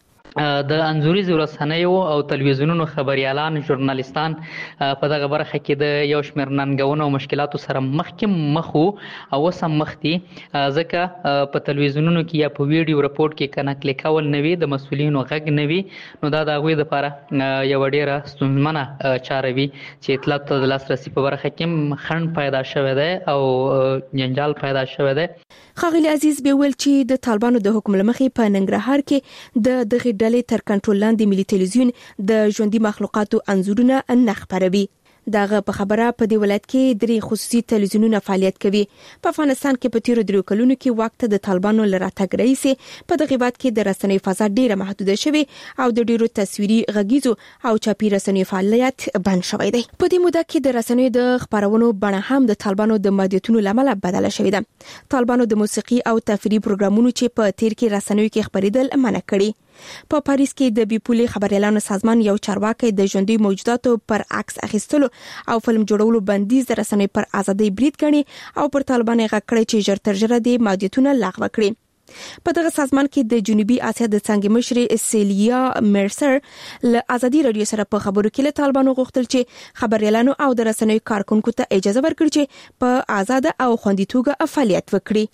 د انځوري رسنیو او تلویزیونونو خبريالان ژورنالیستان په دغه برخه کې د یو شمېر ننګونو او مشکلاتو سره مخکې مخو او سم مختي ځکه په تلویزیونونو کې یا په ویډیو رپورټ کې کنه کلیک کول نوي د مسولینو غږ نوي نو دا د غوي لپاره یو ډیره ستونزمنه چاره وي چې اطلاعات د لاسرسي په برخه کې خنډ پیدا شوی دی او جنجال پیدا شوی دی. خاغلی عزیز به ویل چې د طالبانو د حکم لمخې په ننګرهار کې د دغه ډلې تر کنټرول لاندې ملي ټلویزیون د ژوندۍ مخلوقاتو انځورونه نه خبروي. دغه په خبره په دی ولایت کې درې خصوصي تلویزیونونه فعالیت کوي. په افغانستان کې په تیرو درو کلونو کې وخت د طالبانو لراتګ رئیس په دغه وخت کې د رسنۍ فضا ډیره محدوده شوه او د ډیرو تصویري غږیزو او چاپی رسنۍ فعالیت بند شوی دی. په دې موده کې د رسنۍ د خبرونو بڼه هم د طالبانو د مالیاتونو لامل بدله شوې ده. طالبانو د موسیقي او تفریحي پروګرامونو چې په تیر کې رسنیو کې خبرېدل منع کړي. په پاریس کې د بیپولي خبريالانو سازمان یو چارواکي د ژوندۍ موجوداتو پر عکس اخیستلو او فلم جوړولو بندیز د رسنۍ پر ازادۍ برید کړي او پر طالبانو غکړي چې ژر تر ژره د مالیاتونو لغوه کړي. په دغه سازمان کې د جنوبي اسیا د څنګه مشر سیلیا مرسر له ازادي رادیو سره په خبرو کې له طالبانو غوښتل چې خبريالانو او د رسنۍ کارکونکو ته اجازه ورکړي چې په آزاد او خوندي توګه فعالیت وکړي.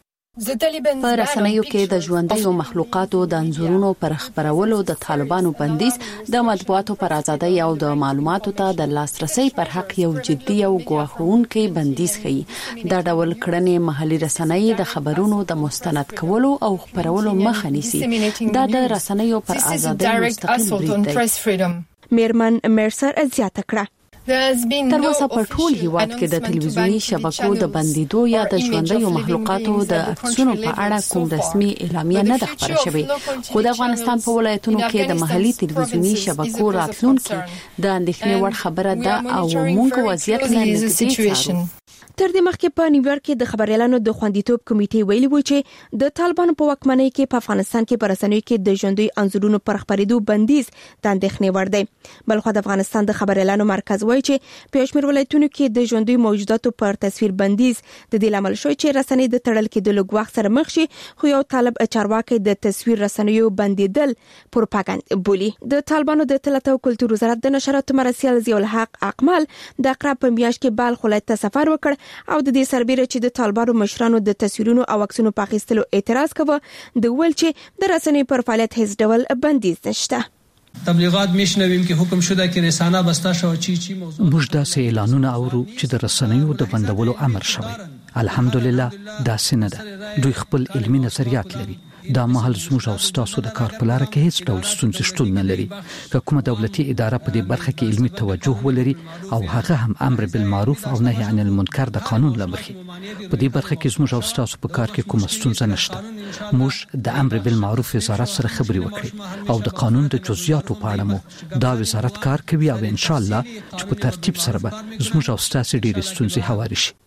په رسنیو کې د ژوندۍ مخلوقاتو د انځورونو پر خبرولو د طالبانو بندیز د مطبوعاتو پر ازادۍ او د معلوماتو ته د لاسرسي پر حق یو جدي او ګواښونکي بندیز ښيي. دا ډول کړنې محلي رسنۍ د خبرونو د مستند کولو او خبرولو مخه نیسي. دا د رسنیو پر ازادۍ مستقیم برید دی. میرمن مرسر زیاته کړه تر اوسه په ټول هیواد کې د تلویزیونی شبکو د بندیدو یا د ژوندۍ مخلوقاتو د عکسونو په اړه کوم رسمي اعلامیه نه ده خبره شوې. خو د افغانستان په ولایتونو کې د محلي تلویزیونی شبکو راتلونکي د اندېښنې وړ خبره ده او موږ وضعیت له نږدې څارو. تر دې مخکې په نیویارک کې د خبريالانو د خوندیتوب کمیټې ویلي و چې د طالبانو په واکمنۍ کې په افغانستان کې پر رسنیو کې د ژوندۍ انځورونو پر خبرېدو بندیز د اندېښنې وړ دی. بلخو د افغانستان د خبريالانو مرکز وایي چې په شمېر ولایتونو کې د ژوندۍ موجوداتو پر تصویر بندیز د دې لامل شوی چې رسنۍ د تړل کېدلو غوښ سره مخ شي. خو یو طالب چارواکي د تصویر رسنیو بندیدل پروپاګاندا بولي. د طالبانو د اطلاعات او کلتور وزارت د نشراتو مرسیال ضیاء الحق اقمال د اقرا په میاشت کې بلخ ولایت ته سفر وکړ او د دې سربېره چې د طالبانو مشرانو د تصویرونو او عکسونو په اخیستلو اعتراض کوي د ویل چې د رسنۍ پر فعالیت هیڅ ډول بندیز نشته. تبلیغات میشنویم که حکم شده که رسانه بسته شود چی چی موضوع موږ داسې اعلانونه اورو چې د رسنیو د بندولو امر شوی. الحمدلله داسې نه ده. دوی خپل علمي نظریات لري. دا مهال زموږ او ستاسو د کار په لار کې هیڅ ډول ستونزې شتون نه لري. که کومه دولتي اداره په دې برخه کې علمي توجه ولري او هغه هم امر بالمعروف او نهي عن المنکر د قانون لمخې په دې برخه کې زموږ او ستاسو په کار کې کومه ستونزه نشته. موږ د امر بالمعروف وزارت سره خبرې وکړې او د قانون د جزئیاتو په اړه مو دا وزارت کار کوي او ان شاء الله چې په ترتیب سره به زموږ او ستاسو ډېرې ستونزې هواري شي.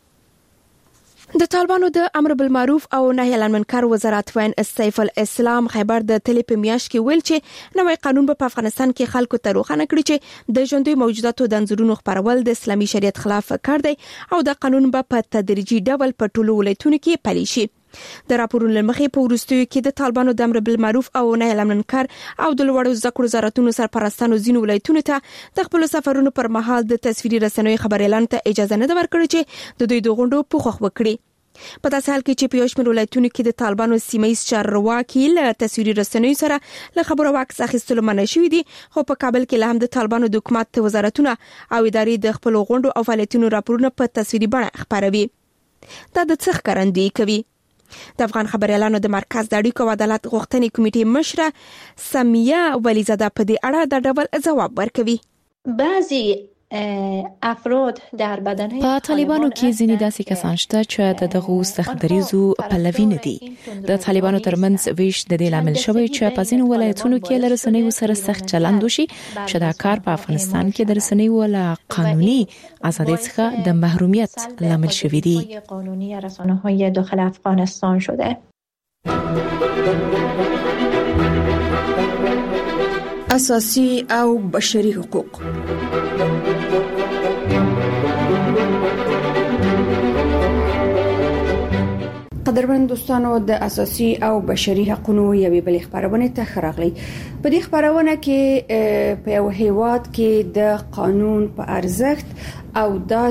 د طالبانو د امر بالمعروف او نهي عن المنکر وزارت وین سیف الاسلام خیبر د تلې په میاشت کې ویل چې نوې قانون په افغانستان کې خلکو ته روښانه کړی چې د ژوندۍ موجوداتو د انځورونو خبرول د اسلامي شریعت خلاف کار دی او د قانون په تدریجي ډول په ټولو ولایتونو کې پلي شي. د راپورونو لمخې په وروستیو کې د طالبانو د امر بالمعروف او نهي عن المنکر او د لوړو زده کړو وزارتونو سرپرستانو ځینو ولایتونو ته د خپل سفرونو پر مهال د تصویري رسنیو خبريالانو ته اجازه نه ورکړي چې د دوی د غونډو پوښښ وکړي. په داسې حال کې چې په یو شمېر ولایتونو کې د طالبانو سیمه‌ییز چارواکي له تصویري رسنیو سره له خبرو عکس اخیستلو منع شوي دي. خو په کابل کې له هم د طالبانو د حکومت وزارتونه او ادارې د خپل غونډو او فعالیتونو راپورونه په تصویري بڼه خپروي. دا د څه ښکارندویي کوي؟ د افغان خبريالانو د مرکز د اړیکو او عدالت غوښتنې کمیټې مشره سمیه ولیزاده په دې اړه د ډول ځواب ورکوي. بعضی افراد در بدنه په طالبانو کې ځینې داسې کسان شته چې د دغه سختدریزو پلوي نه دي. د طالبانو ترمنځ ویش د دې لامل شوی چې په ځینو ولایتونو کې له رسنیو سره سخت چلند وشي چې دا کار په افغانستان کې د رسنیو له قانوني ازادۍ څخه د محرومیت لامل شوی دی. قانونی رسانه‌های داخل افغانستان شده. اساسی او بشري حقوق. قدرمن دوستانو، د اساسي او بشري حقوقو یوې بلې خبرونه ته خراغلي. په دې خبرونه کې په یو هیواد کې د قانون په ارزښت او دا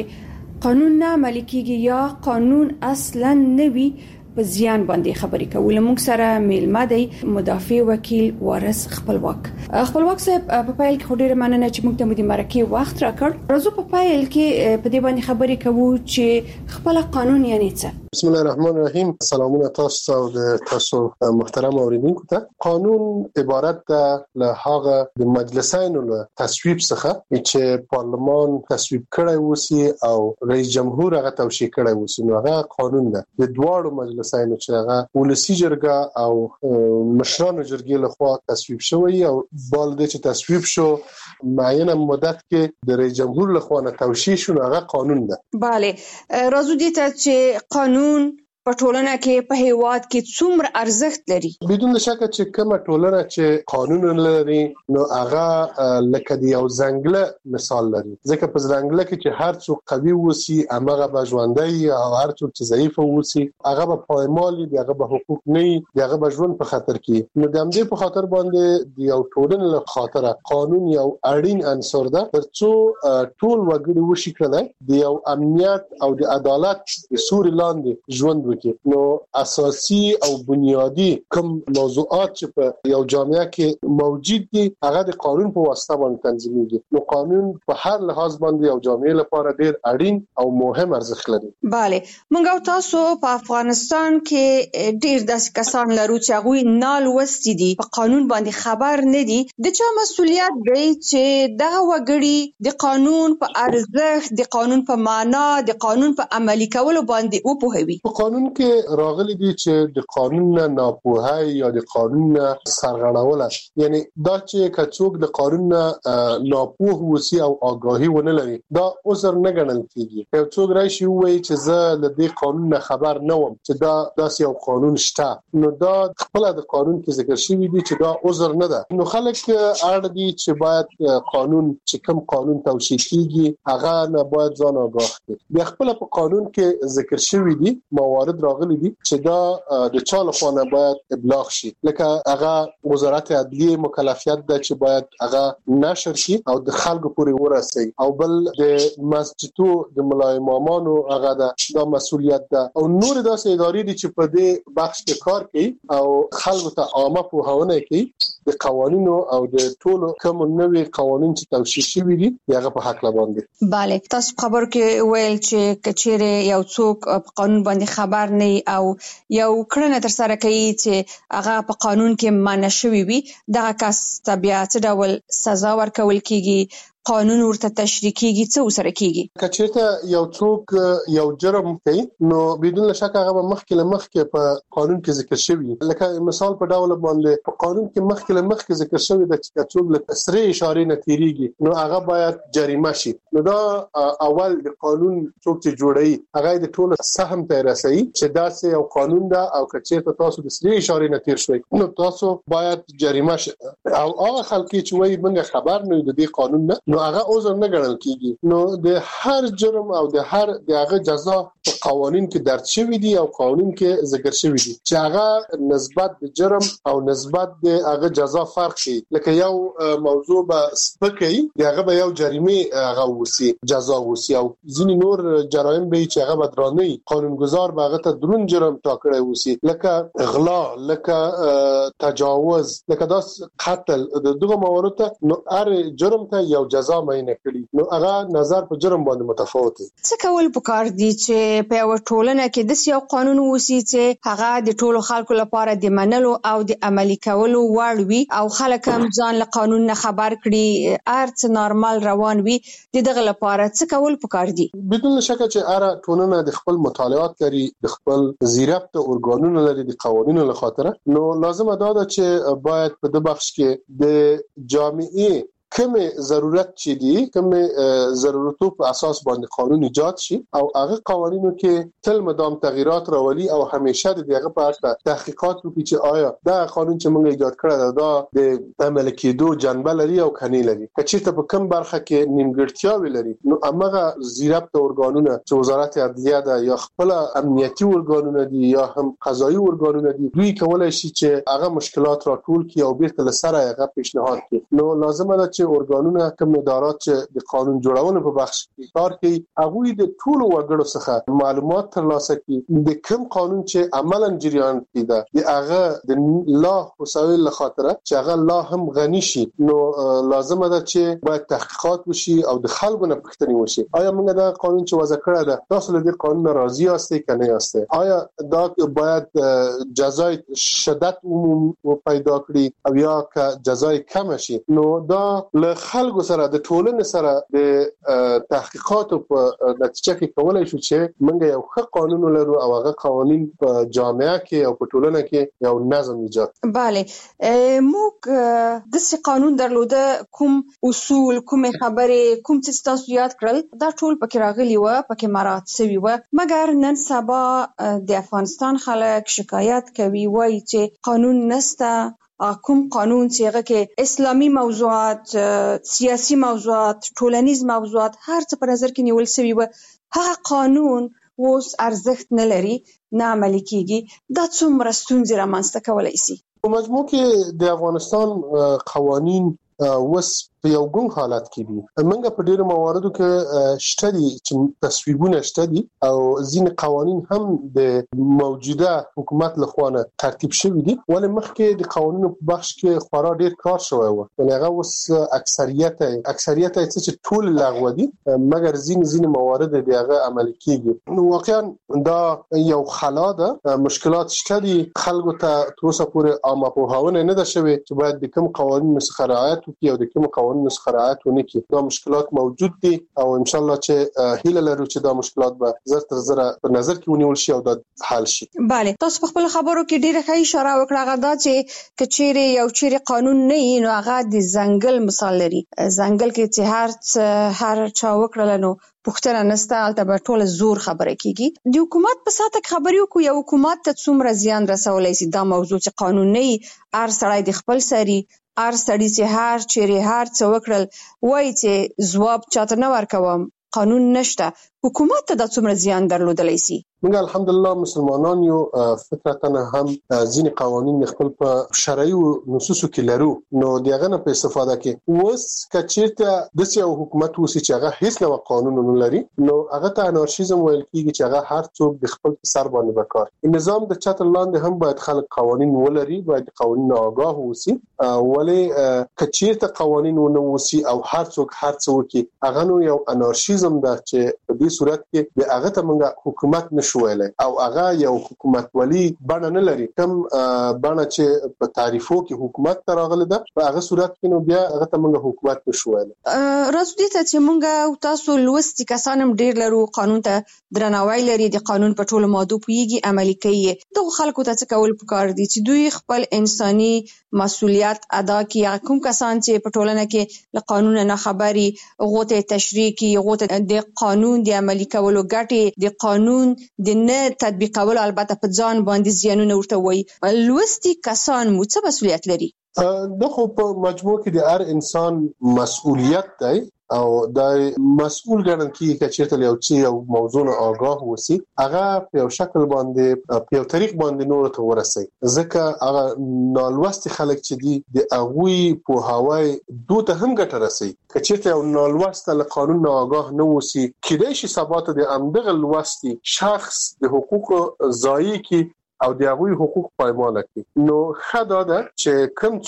چې قانون نه عملي کیږي یا قانون اصلا نه وي په زیان باندې خبرې کوي. موږ سره میلمه دی مدافع وکیل وارث خپلواک. خپلواک صاحب په پایل کې ډیره مننه چې موږ ته مو د مرکه وخت راکړ. راځو په پایل کې په دې باندې خبرې کوو چې خپل قانون یعنی څه. بسم الله الرحمن الرحیم. سلامونه تاسو او د تاسو محترم اوریدونکو ته. قانون عبارت ده له هغه د مجلسینو له تصویب څخه چې پارلمان تصویب کړی وسی او رئیس جمهور هغه توشیح کړی وسی، نو هغه قانون ده. د دواړو مجلسینو چې هغه ولسی جرګه او مشرانو جرګې له خوا تصویب شوی او بالده چې تصویب شو معینه مدت کې د رئیس جمهور له خوا توشیح شو، هغه قانون ده. bale راځو دې ته چې قانون په ټولنه کې په هیواد کې څومره ارزښت لري. بدون شک چې کومه ټولنه چې قانون لري نو هغه لکه د یو ځنګل مثال لري، ځکه په ځنګل کې چې هر څوک قوي وسی هغه به ژوندۍ او هر څوک چې ضعیف وسی هغه به پایمالي دی، هغه به حقوق نه دی، هغه به ژوند په خطر کې. نو د همدې په خاطر باندې د یو ټولنې له خاطر قانون یو اړین عنصر ده ترڅو ټول وګړي وشي کړل د یو امنیت او د عدالت سوري لاندې ژوند. نو اساسي او بنیادی کوم موضوعات چې په یو جامعه کې موجود دي هغه د قانون په واسطه باندې تنظیمېږي. نو قانون په هر لحاظ باندې یو جامعه لپاره ډیر اړین او مهم ارزښت لري. bale موږ او تاسو په افغانستان کې ډیر داسې کسان لرو چې هغه نال وستي دي، په قانون باندې خبر نه دي. د چا مسولیت دی چې دغه وګړي د قانون په ارزښت، د قانون په معنا، د قانون په عملي کولو باندې وپوهوي؟ په قانون کې راغلي دي چې د قانون نه ناپوهي یا د قانون نه سرغړونه، یعنی دا چې کڅوګ د قانون نه ناپوه وسی او آگاهی ونه لري دا عذر نه ګڼل کیږي. یو څوک راشي وایي چې زه له دې قانون نه خبر نه وم چې دا داسې یو قانون شته، نو دا خپل د قانون کې ذکر شوی دی چې دا عذر نه ده. نو خلک اړ دي چې باید قانون چې کوم قانون توشیح کیږي هغه نه باید ځان آگاه کړي. بیا خپل په قانون کې ذکر شوی دی موارد راغلي دي چې دا د چا لخوا نه باید ابلاغ شي، لکه هغه وزارت عدلیه مکلفیت ده چې باید هغه نشر شي او د خلکو پورې ورسي، او بل د مسجدو د ملا امامانو هغه دا مسولیت ده، او نور داسې ادارې دي چې په دې بخش کې کار کوي او خلکو ته عامه پوهاونه کوي د قوانینو او د ټولو کوم نوې قوانین چې توشیح شوي دي هغه په حق لباندې. bale تاسو خبر کې ویل چې کچېره یو څوک په قانون باندې خبر نه او یو کړنه تر سره کوي چې هغه په قانون کې معنی شوی وي، دغه کس ته بیا څه ډول سزا ورکول کیږي؟ قانون ورته تشریح کیږي؟ څه وسره کیږي؟ کچېته یو څوک یو جرم کوي نو بدون شک هغه مخکې له مخکې په قانون کې ذکر شوی، لکه مثال په ډول باندې په قانون کې مخکې له مخکې ذکر شوی د چې څوک له سره اشاره نه تیریږي نو هغه باید جریمه شي. نو دا اول د قانون څوک چې جوړي هغه د ټولو سهم ته رسي چې دا سه یو قانون ده او کچېته تاسو د سره اشاره نه تیر شوي نو تاسو باید جریمه شي. او هغه خلک چې وایي موږ خبر نه یو د دې قانون نه نو هغه عذر نه ګڼل کیږي. نو د هر جرم او د هر دغه جزا په قوانین کې درج شوی دی او قانون کې ذکر شوی دی چې هغه نسبت د جرم او نسبت د هغه جزا فرق شي. لکه یو موضوع به سپکای دغه به یو جریمه هغه وسی جزا وسی او ځینې نور جرایم به چې هغه بدرانه قانونګذار به هغه ته درون جرم ټاکړی وسی، لکه غلا، لکه تجاوز، لکه داس قتل. دغه موارد نو هر جرم ته یو جزا مینه کړي نو هغه نظر په جرم باندې متفاوت دي. څه کول پکار دي چې په یو ټولنه کې د یو قانون وسی چې هغه د ټولو خلکو لپاره د منلو او د عملي کولو وړ وي او خلک هم ځان له قانون نه خبر کړي، ارڅ نارمل روان وي، د دغه لپاره څه کول پکار دي؟ بدون شک چې اره ټولنه د خپل مطالعات لري، د خپل ضابطه ارګانونه لري، د قوانینو له خاطر نو لازم ده چې باید په د بخش کې د جامعي کوم ضرورت چي دي، کوم ضرورتو په اساس باندې قانون ایجاد شي او هغه قوانینو کې تل مدام تغییرات راولي او همیشه دغه په اړه تحقیقات وکړي چې آیا دا قانون چې موږ ایجاد کړی دا د عمل کېدو جنبه لري او کني لري، کچېرته په کوم برخه کې نیمګړتیاوي لري نو هغه ضابطه ارګانونه چې وزارت عدلیه ده یا خپل امنیتي ارګانونه دي یا هم قضایي ارګانونه دي، دوی کولای شي چې هغه مشکلات راټول کړي او بیرته لسره هغه پیشنهاد کړي. نو لازم ده چې ارګانونه کوم ادارات چې د قانون جوړونې په بخش کې کار کوي هغه د ټولو وګړو څخه معلومات ترلاسه کړي د کوم قانون چې عملاً جریان کیده د هغه د لا وسایل خاطر چې هغه لا هم غني شي. نو لازم ده چې باید تحقیقات وشي او د خلکو نه پوښتنه وشي آیا موږ دا قانون چې وضع کړی ده تاسو له دې قانون راضي یاستئ کنه یاستئ، آیا دا باید جزای شدت عموم پیدا کړي او یا که جزای کم شي. نو دا له خلکو سره د ټولنې سره د تحقیقاتو په نتیجه کې کولای شو چې موږ یو ښه قانون لرو او هغه قوانین په جامعه کې او په ټولنه کې یو نظم ایجاد. bale موږ د څه قانون درلوده، کوم اصول، کوم خبرې، کوم څه تاسو یاد کړل دا ټول پکې راغلي و، پکې مراعات شوی و، مګر نن سبا د افغانستان خلک شکایت کوي وایي چې قانون نسته. کوم قانون چې هغه کې اسلامي موضوعات، سیاسي موضوعات، ټولنیز موضوعات هر څه په نظر کې نیول شوی و، هغه قانون اوس ارزښت نه لري، نه عملي کیږي. دا څومره ستونزې رامنځته کولی شي؟ په مجموع کې د افغانستان قوانین وس په یو ګون حالت کې دي. منګه په ډیرو مواردو کې شته دي چې تصویبونه شته دي او ځینې قوانین هم د موجوده حکومت لخوا نه ترتیب شوي دي، ولې مخکې د قوانینو په بخش کې خورا ډیر کار شوی و، یعنې هغه اوس اکثریت اکثریت یې چې ټول لغوه دي مګر ځینې ځینې موارد د هغه عملي کیږي. نو واقعا دا یو خلا ده، مشکلات شته دي، خلکو ته تر اوسه پورې عامه پوهاونه نه ده شوې چې باید د کوم قوانینو څخه رعایت وکړي او د کوم قوانینو څخه رعایت ونه کړي. دا مشکلات موجود دي او ان شاء الله چې هیله لرو چې دا مشکلات به زر تر زر په نظر کې ونیول شي او دا حل شي. bale تاسو په خپل خبرو کې ډیره ښه اشاره وکړه غدا چې کچېره یو چیرې قانون نه وي نو هغه د ځنګل مثال لري. ځنګل کې چې هر هر چا وکړل نو پښتنه نسته البته به ټول زور خبره کیږي. د حکومت په ساته خبرې وکړو یو حکومت ته څومره زیان رسولای شي دا موضوع چې قانون نه وي، هر سړی د خپل سری ار سړی چې هر چیرې هر څه وکړل وایي چې ځواب چاته نه ورکوم، قانون نشته، حکومت ته د څومره زیان درلودلی شي؟ موږ الحمدلله مسلمانان یو فطرتاً هم ځینې قوانین خپل په شرعي نصوصو کې لرو، نو دغه نه په استفاده کې اوس کچېرته د یو حکومت وسی چې هغه هیڅ نوع قانون نه لري نو هغه ته انارشیزم ویل کیږي چې هغه هر څوک د خپل سر باندې وکړي. نظام د چتر لاندې هم باید خلک قوانین ولري، باید قوانین آگاه وسی، ولی کچېرته قوانین ونه وسی او هر څوک هر څه وکړي هغه نو یو انارشیزم ده چې په دې صورت کې د هغه ته موږ حکومت نشو ویلای او هغه یو حکومت ولی بڼه نه لري. کوم بڼه چې په تعریفو کې حکومت ته راغله ده په هغه صورت کې نو بیا هغه ته موږ حکومت نشو ویلای. راځو دې ته چې موږ تاسو لوستي کسان هم ډیر لرو، قانون ته درناوی لري، د قانون په ټولو ماده پوهیږي، عملي کوي. دغه خلکو ته څه کول پکار دي چې دوی خپل انساني مسؤلیت ادا کړي؟ کوم کسان چې په ټولنه کې له قانون نه خبري غوته تشریح کوي، غوته د قانون د عملي کولو ګټې، د قانون د نه تطبیقولو البته په ځان باندې زیانونه ورته وایي، لوستي کسان مو څه مسؤلیت لري؟ د خو په مجموع کې د هر انسان مسؤلیت دی او د مسؤل ګڼل کیږي چې چیرته یو چی یو موضوع نه آگاه وسی هغه په یو شکل باندې په یو طریق باندې نور ته ورسي، ځکه هغه نالوستي خلک چې دي د اغوی په هواي دوته هم ګټه رسي. که چیرته یو نالوست له قانون نه آگاه نه وسی کیدای شي ثبات د امدغه لوستي شخص د حقوق ضایع کی او د هغوی حقوق پایمال کړي. نو خدا ده چې کوم څوک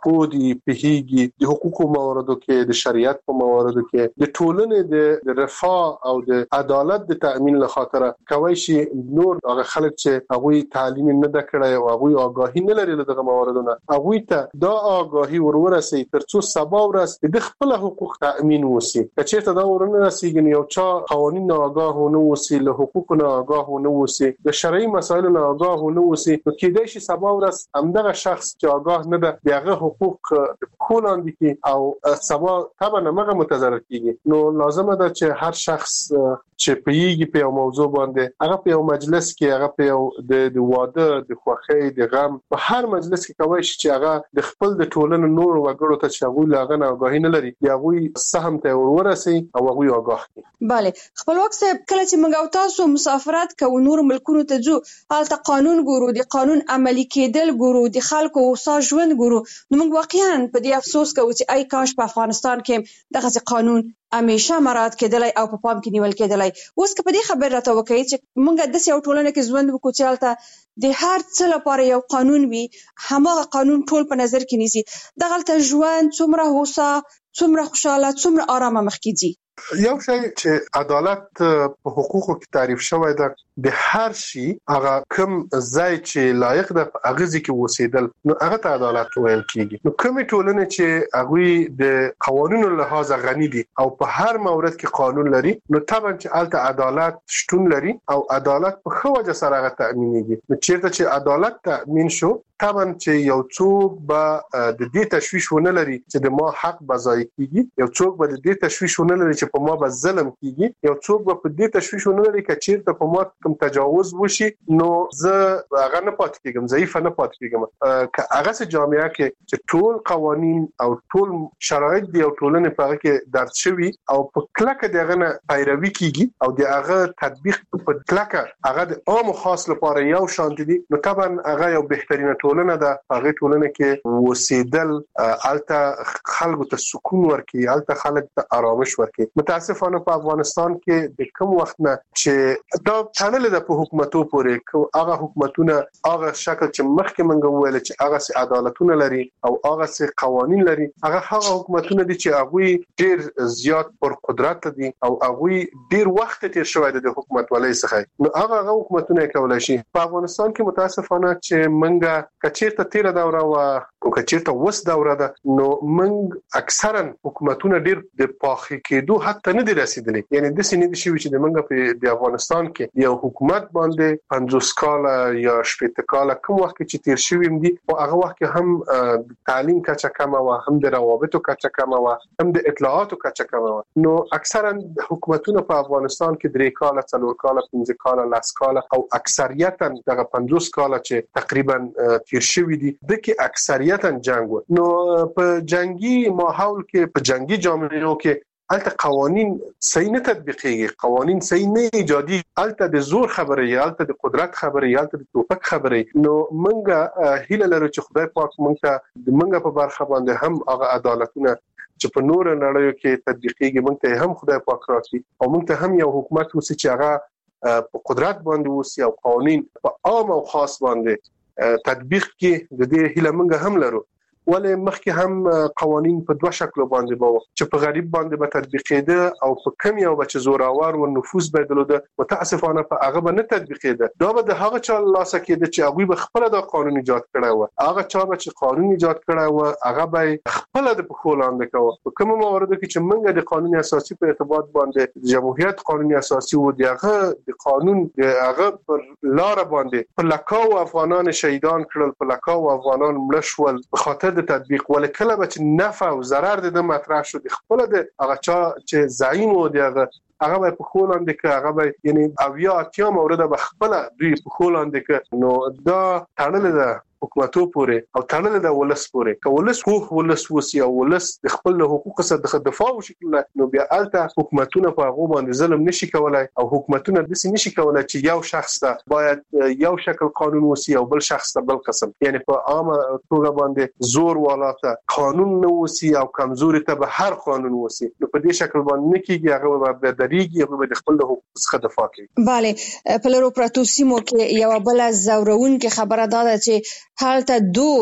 پودي پهيږي د حقوقو مواردو کې د شریعت په مواردو کې د ټولنې د رفاه او د عدالت د تأمین لخاطر کوي شي نور هغه خلک چې هغه تعلیم نه د کړای او هغه آگاهی نه لري دغه مواردونه هغه ته دا آگاهی ورورسي ترڅو سبا ورځ د خپل حقوق تأمین وسی چې دا ورنه رسیږي یو چا قوانین نه آگاه نه وسی له حقوق نه آگاه نه وسی د شرعي مسایلو نه آگاه نه وسی نو کېدای شي سبا ورځ همدغه شخص چې آگاه نه ده دغه حقوق کولاندې کی او سبا طبعا هغه متضرر کیږي نو لازمه ده چې هر شخص چې پیږي په موضوع باندې هغه په مجلس کې هغه په د واده د خوخي د غم په هر مجلس کې کوي چې هغه د خپل د ټولنې نور وګړو ته شغول هغه نه آگاهی نه لري هغه سهم ته ورورسي او هغه آگاه کی bale خپلواک صاحب کله چې موږ او تاسو مسافرت کوو نور ملکونو ته ځو هلته قانون ګورو د قانون عملی کېدل ګورو د خلکو اوسه ژوند ګورو نو موږ واقعا په دې افسوس کوو چې ای کاش په افغانستان کې دغه قانون همیشه مراعات کېدلای او په پام کې نیول کېدلای اوس که په دې خبر راته وکړي چې موږ د سیاو ټولنه کې ژوند وکړو چې هلته د هر څه لپاره یو قانون وي هماغه قانون ټول په نظر کې نیسي دغه ژوند څومره هوسا څومره خوشاله څومره آرامه مخکې ځي یو شی چې عدالت په حقوقو کې تعریف شوی ده د هر شي هغه کوم ځای چې لایق ده هغه ځکه وسیدل نو هغه ته عدالت ویل کیږي نو کومې ټولنې چې هغه د قوانینو لحاظ غني دي او په هر مورد کې قانون لري نو طبعا چې الته عدالت شتون لري او عدالت په خو وجه سره هغه تامینېږي نو چیرته چې عدالت تامین شو طبعا چې یو څوک به د دې تشویش ونه لري چې د ما حق بځای کیږي یو څوک به د دې تشویش ونه لري چې په ما به ظلم کیږي یو څوک به په دې تشویش ونه لري چې چیرته په ما کوم تجاوز وشي نو زه هغه نه پاتې کېږم ضعیف نه پاتې کېږم که هغه سه جامعه کې چې ټول قوانین او ټول شرایط دی او ټولنه په هغه کې درد شوی او په کلکه دغه نه پیروي کیږي او دغه تطبیق په کلکه هغه د عام خاص لپاره یو شان دي نو طبعا هغه یو بهترینه ټولنه ده هغه ټولنه کې وسیدل الته خلکو ته سکون ورکي الته خلک ته آرامش ورکي متاسفانه په افغانستان کې د کوم وخت نه چې دا تړل د په حکومتو پورې هغه حکومتونه هغه شکل چې مخکې منګو ویل چې هغه سي عدالتونه لري او هغه سي قوانين لري هغه هغه حکومتونه دي چې هغه ډیر زیات پر قدرت دي او هغه ډیر وخت تیر شوی د حکومت ولې څخه نو هغه هغه حکومتونه کولای شي په افغانستان کې متاسفانه چې منګه کچیرته تیر دوره او کچیرته وس دوره ده نو منګ اکثرا حکومتونه ډیر د پاخي کېدو حتی نه دي رسیدلي یعنی د سینې د شي چې د منګه په د افغانستان کې یو حکومت باندې پنځوس کاله یا شپږ کاله کوم وخت چې تیر شوی دی او هغه وخت هم تعلیم کچه کم او هم د روابطو کچه کم او هم د اطلاعاتو کچه کم نو اکثرا حکومتونه په افغانستان کې درې کاله څلور کاله پنځه کاله لاس کاله او اکثریتا دغه پنځوس کاله چې تقریبا تیر شوی دی د کې اکثریتا جنگ نو په جنگي ماحول کې په جنگي جامعو کې الته قوانين صحیح نه تطبیقيږي قوانين صحیح نه ایجادي الته د زور خبره یا الته د قدرت خبره یا الته د توپک خبره نو منګه هیله لرو چې خدای پاک منګه د منګه په برخه باندې هم هغه عدالتونه چې په نور نړیو کې تطبیقيږي منګه هم خدای پاک راځي او منګه هم یو حکومت وسی چې هغه په قدرت باندې وسی او قوانين په عام او خاص باندې تطبیق کې د دې هیله منګه هم لرو ولې مخکې هم قوانين په دوه شکل باندې بو چې په غریب باندې به تطبیقېده او په کم یو بچ زوراور او نفوذ بدلوده متاسفانه په هغه به نه تطبیقېده دا به د هغه چا لاسه کېده چې هغه به خپل د قانون ایجاد کړی و هغه چا به چې قانون ایجاد کړی و هغه به خپل د پخولاند کوي په کوم موارد کې چې موږ د قانون اساسي په ارتباط باندې جمهوریت قانون اساسي و دغه د قانون هغه پر لار باندې په لکاو افغانان شهیدان کړل په لکاو افغانان مړ شول په خاطر د تطبیق ولکله به چې نفع او ضرر د مطرح شو د خپل د هغه چا چې زعیم و دغه هغه په خولاند کې هغه به یعنی اویا اتیا مورد به خپل دوی په خولاند کې نو دا تړل ده حکومتو پورې او تړل د ولس پورې کولس خو ولس وسی او ولس د خپل حقوق سره د دفاع وشکل نو بیا الته حکومتونه په هغه باندې ظلم نشي کولای او حکومتونه د سې نشي کولای چې یو شخص ته باید یو شکل قانون وسی او بل شخص ته بل قسم یعنی په عامه توګه باندې زور والاته قانون نو وسی او کمزوري ته به هر قانون وسی نو په دې شکل باندې نه کیږي هغه به دریږي هغه د خپل حقوق څخه دفاع کوي bale په لرو پراتو سیمو کې یو بل زورون کې خبره ده چې حالت دود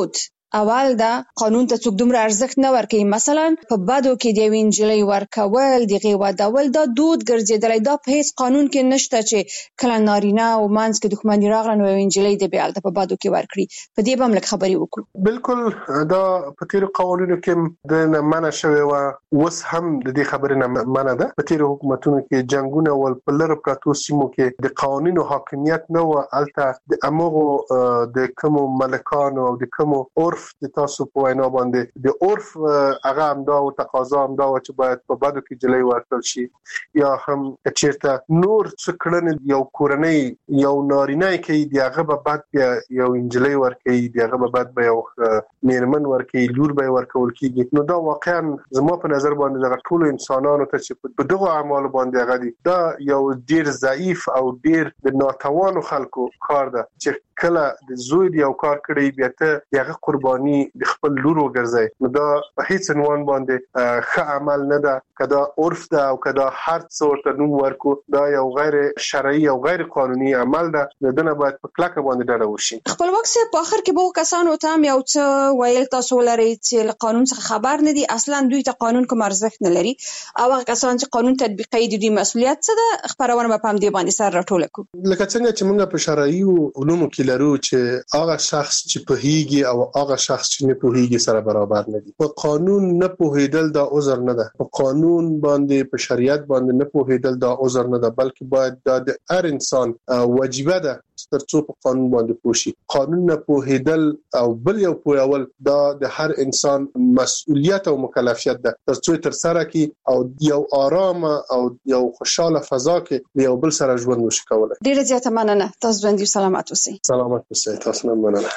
اول دا قانون ته څوک دومره ارزښت نه ورکوي. مثلا په بدو کې د یوې نجلۍ ورکول، دغه ودول، دا دود ګرځېدلی. دا په هیڅ قانون کې نشته چې کله نارینه او منځ کې دښمني راغله نو یوې نجلۍ د بیا هلته په بدو کې ورکړي. په دې به هم لږ خبرې وکړو. بالکل دا په تیرو قوانینو کې د نه منع شوی و، اوس هم د دې خبرې نه منع ده. په تیرو حکومتونو کې جنگونه ول په لر پراتو سیمو کې د قوانینو حاکمیت نه و. الته د امغو د کوم ملکانو او د کوم عرف د تاسو په وینا باندې د عرف هغه امدا او تقاضا امدا چې باید په بدو کې جلې ورکړل شي، یا هم چیرته نور څه کړنې یو کورنۍ یو نارینه کې دی هغه به بعد یو انجلې ورکړي، دی هغه به بعد به یو میرمن ورکړي، لور به ورکول کیږي. نو دا واقعا زما په نظر باندې د ټول انسانانو ته چې په دغه اعمال باندې هغه دي دا یو ډیر ضعیف او ډیر د ناتوانو خلکو کار ده چې کله د زوی دی او کار کړی بیا ته هغه قرباني د خپل لور وګرځي. نو دا په هیڅ عنوان باندې ښه عمل نه ده. کدا عرف ده او کدا هر څه ورته نوم ورکو، دا یو غیر شرعي او غیر قانوني عمل ده. دنه باید په کلکه باندې ډډه وشي. خپلواک سي په اخر کې به کسانو ته هم یو څه ویل تاسو لري چې له قانون څخه خبر نه دي، اصلا دوی ته قانون کوم ارزښت نه لري، او هغه کسان چې قانون تطبیقوي د دوی مسؤلیت څه ده؟ خبرونه به په همدې باندې سر راټوله کړو. لکه څنګه چې موږ په شرعي علومو کې لرو چې هغه شخص چې په هیږي او هغه شخص چې نه په هیږي سره برابر نه دي. په قانون نه پوهیدل دا عذر نه ده. په قانون باندې په شریعت باندې نه پوهیدل دا عذر نه ده، بلکې باید دا د هر انسان واجبه ده ترڅو په قانون باندې پوښي. قانون نه پوهیدل او بل یو پوهول دا د هر انسان مسؤلیت او مکلفیت ده ترڅو تر سره کی او یو آرام او یو خوشاله فضا کې یو بل سره ژوند وشي کولای. ډیره زیاته مننه. تاسو ژوندۍ سلامت اوسئ. سلامت اوسئ. تاسو هم مننه.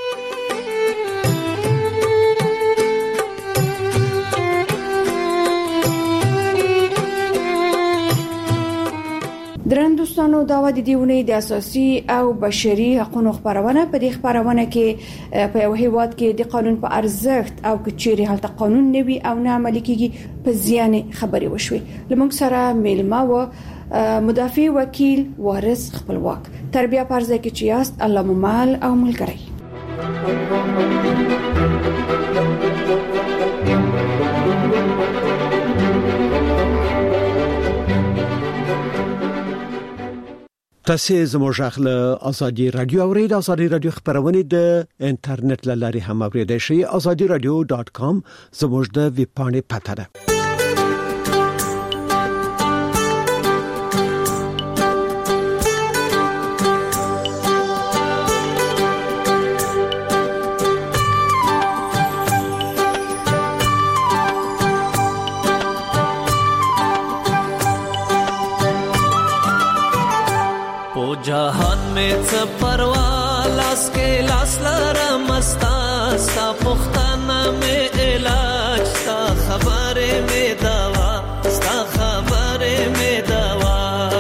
درن دوستانو، دا و د دیونی د اساسي او بشري حقوقو خبرونه. په دې خبرونه کې په یو هیواد کې د قانون په ارزښت او کچيري حالت قانون نوي او نه عملي کیږي په زیان خبري وشوي. لمونږ سره میلمه و مدافع وکیل وارث خپلواک. تربیه پرځه کې چې یاست الله ممال او ملګری. تاسو زموږ غږ له ازادي رادیو اورید. ازادي رادیو خبرونه د انټرنیټ لاري هم اوریدئ شئ. ازادي رادیو ډاټ کام زموږ د ویب پاڼې پته ده. जहान में च परवा लास के लास लरा मस्ता सा पुख्ताना में इलाज सा खबरे में दवा सा खबरे में दवा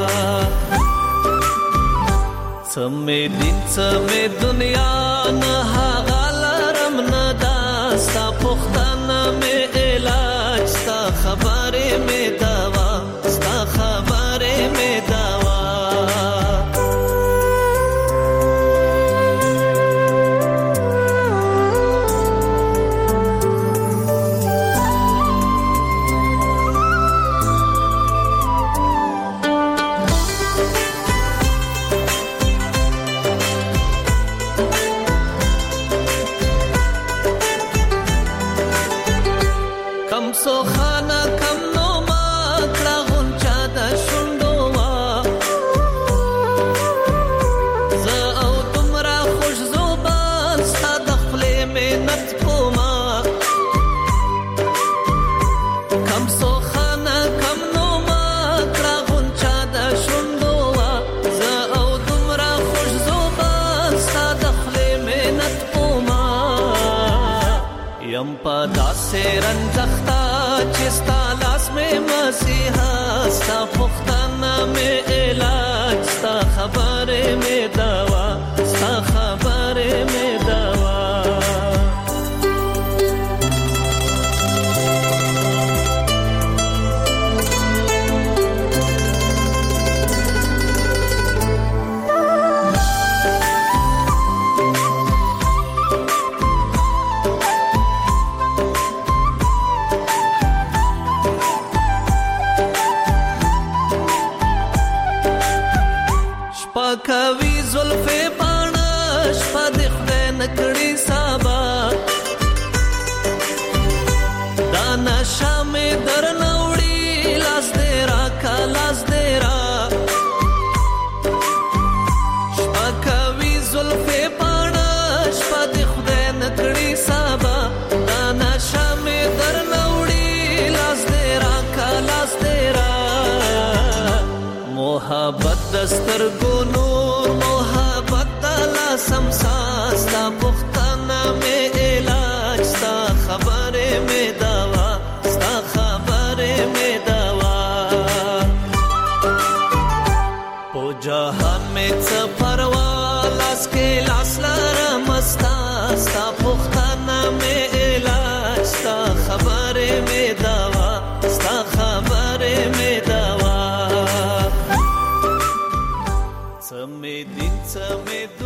समे दिन समे दुनिया न हागलरम न दा सा पुख्ताना में इलाज सा खबरे में दवा सा खबरे में दवा पदा से रंजख्ता चिस्ता लास में मसीहा सा पुख्ताना में इलाज सा खबरे में दवा सा खबरे में दवा مې درنوړي لاس دې را کا لاس دې را شپه کوي زلفې پاڼه شپه دې خدای نکړي سبا دا نشه مې درنوړي لاس دې را کا لاس دې را محبت دسترګو نور محبت دلا سمساس تا پختانه مې علاج ستا خبره مې دوا ستا خبره مې دوا په جهان مې څه پروا لاس کې لاس لرم ستا ستا پختانه مې علاج ستا خبره مې دوا ستا خبره مې دوا څه مې دین څه مې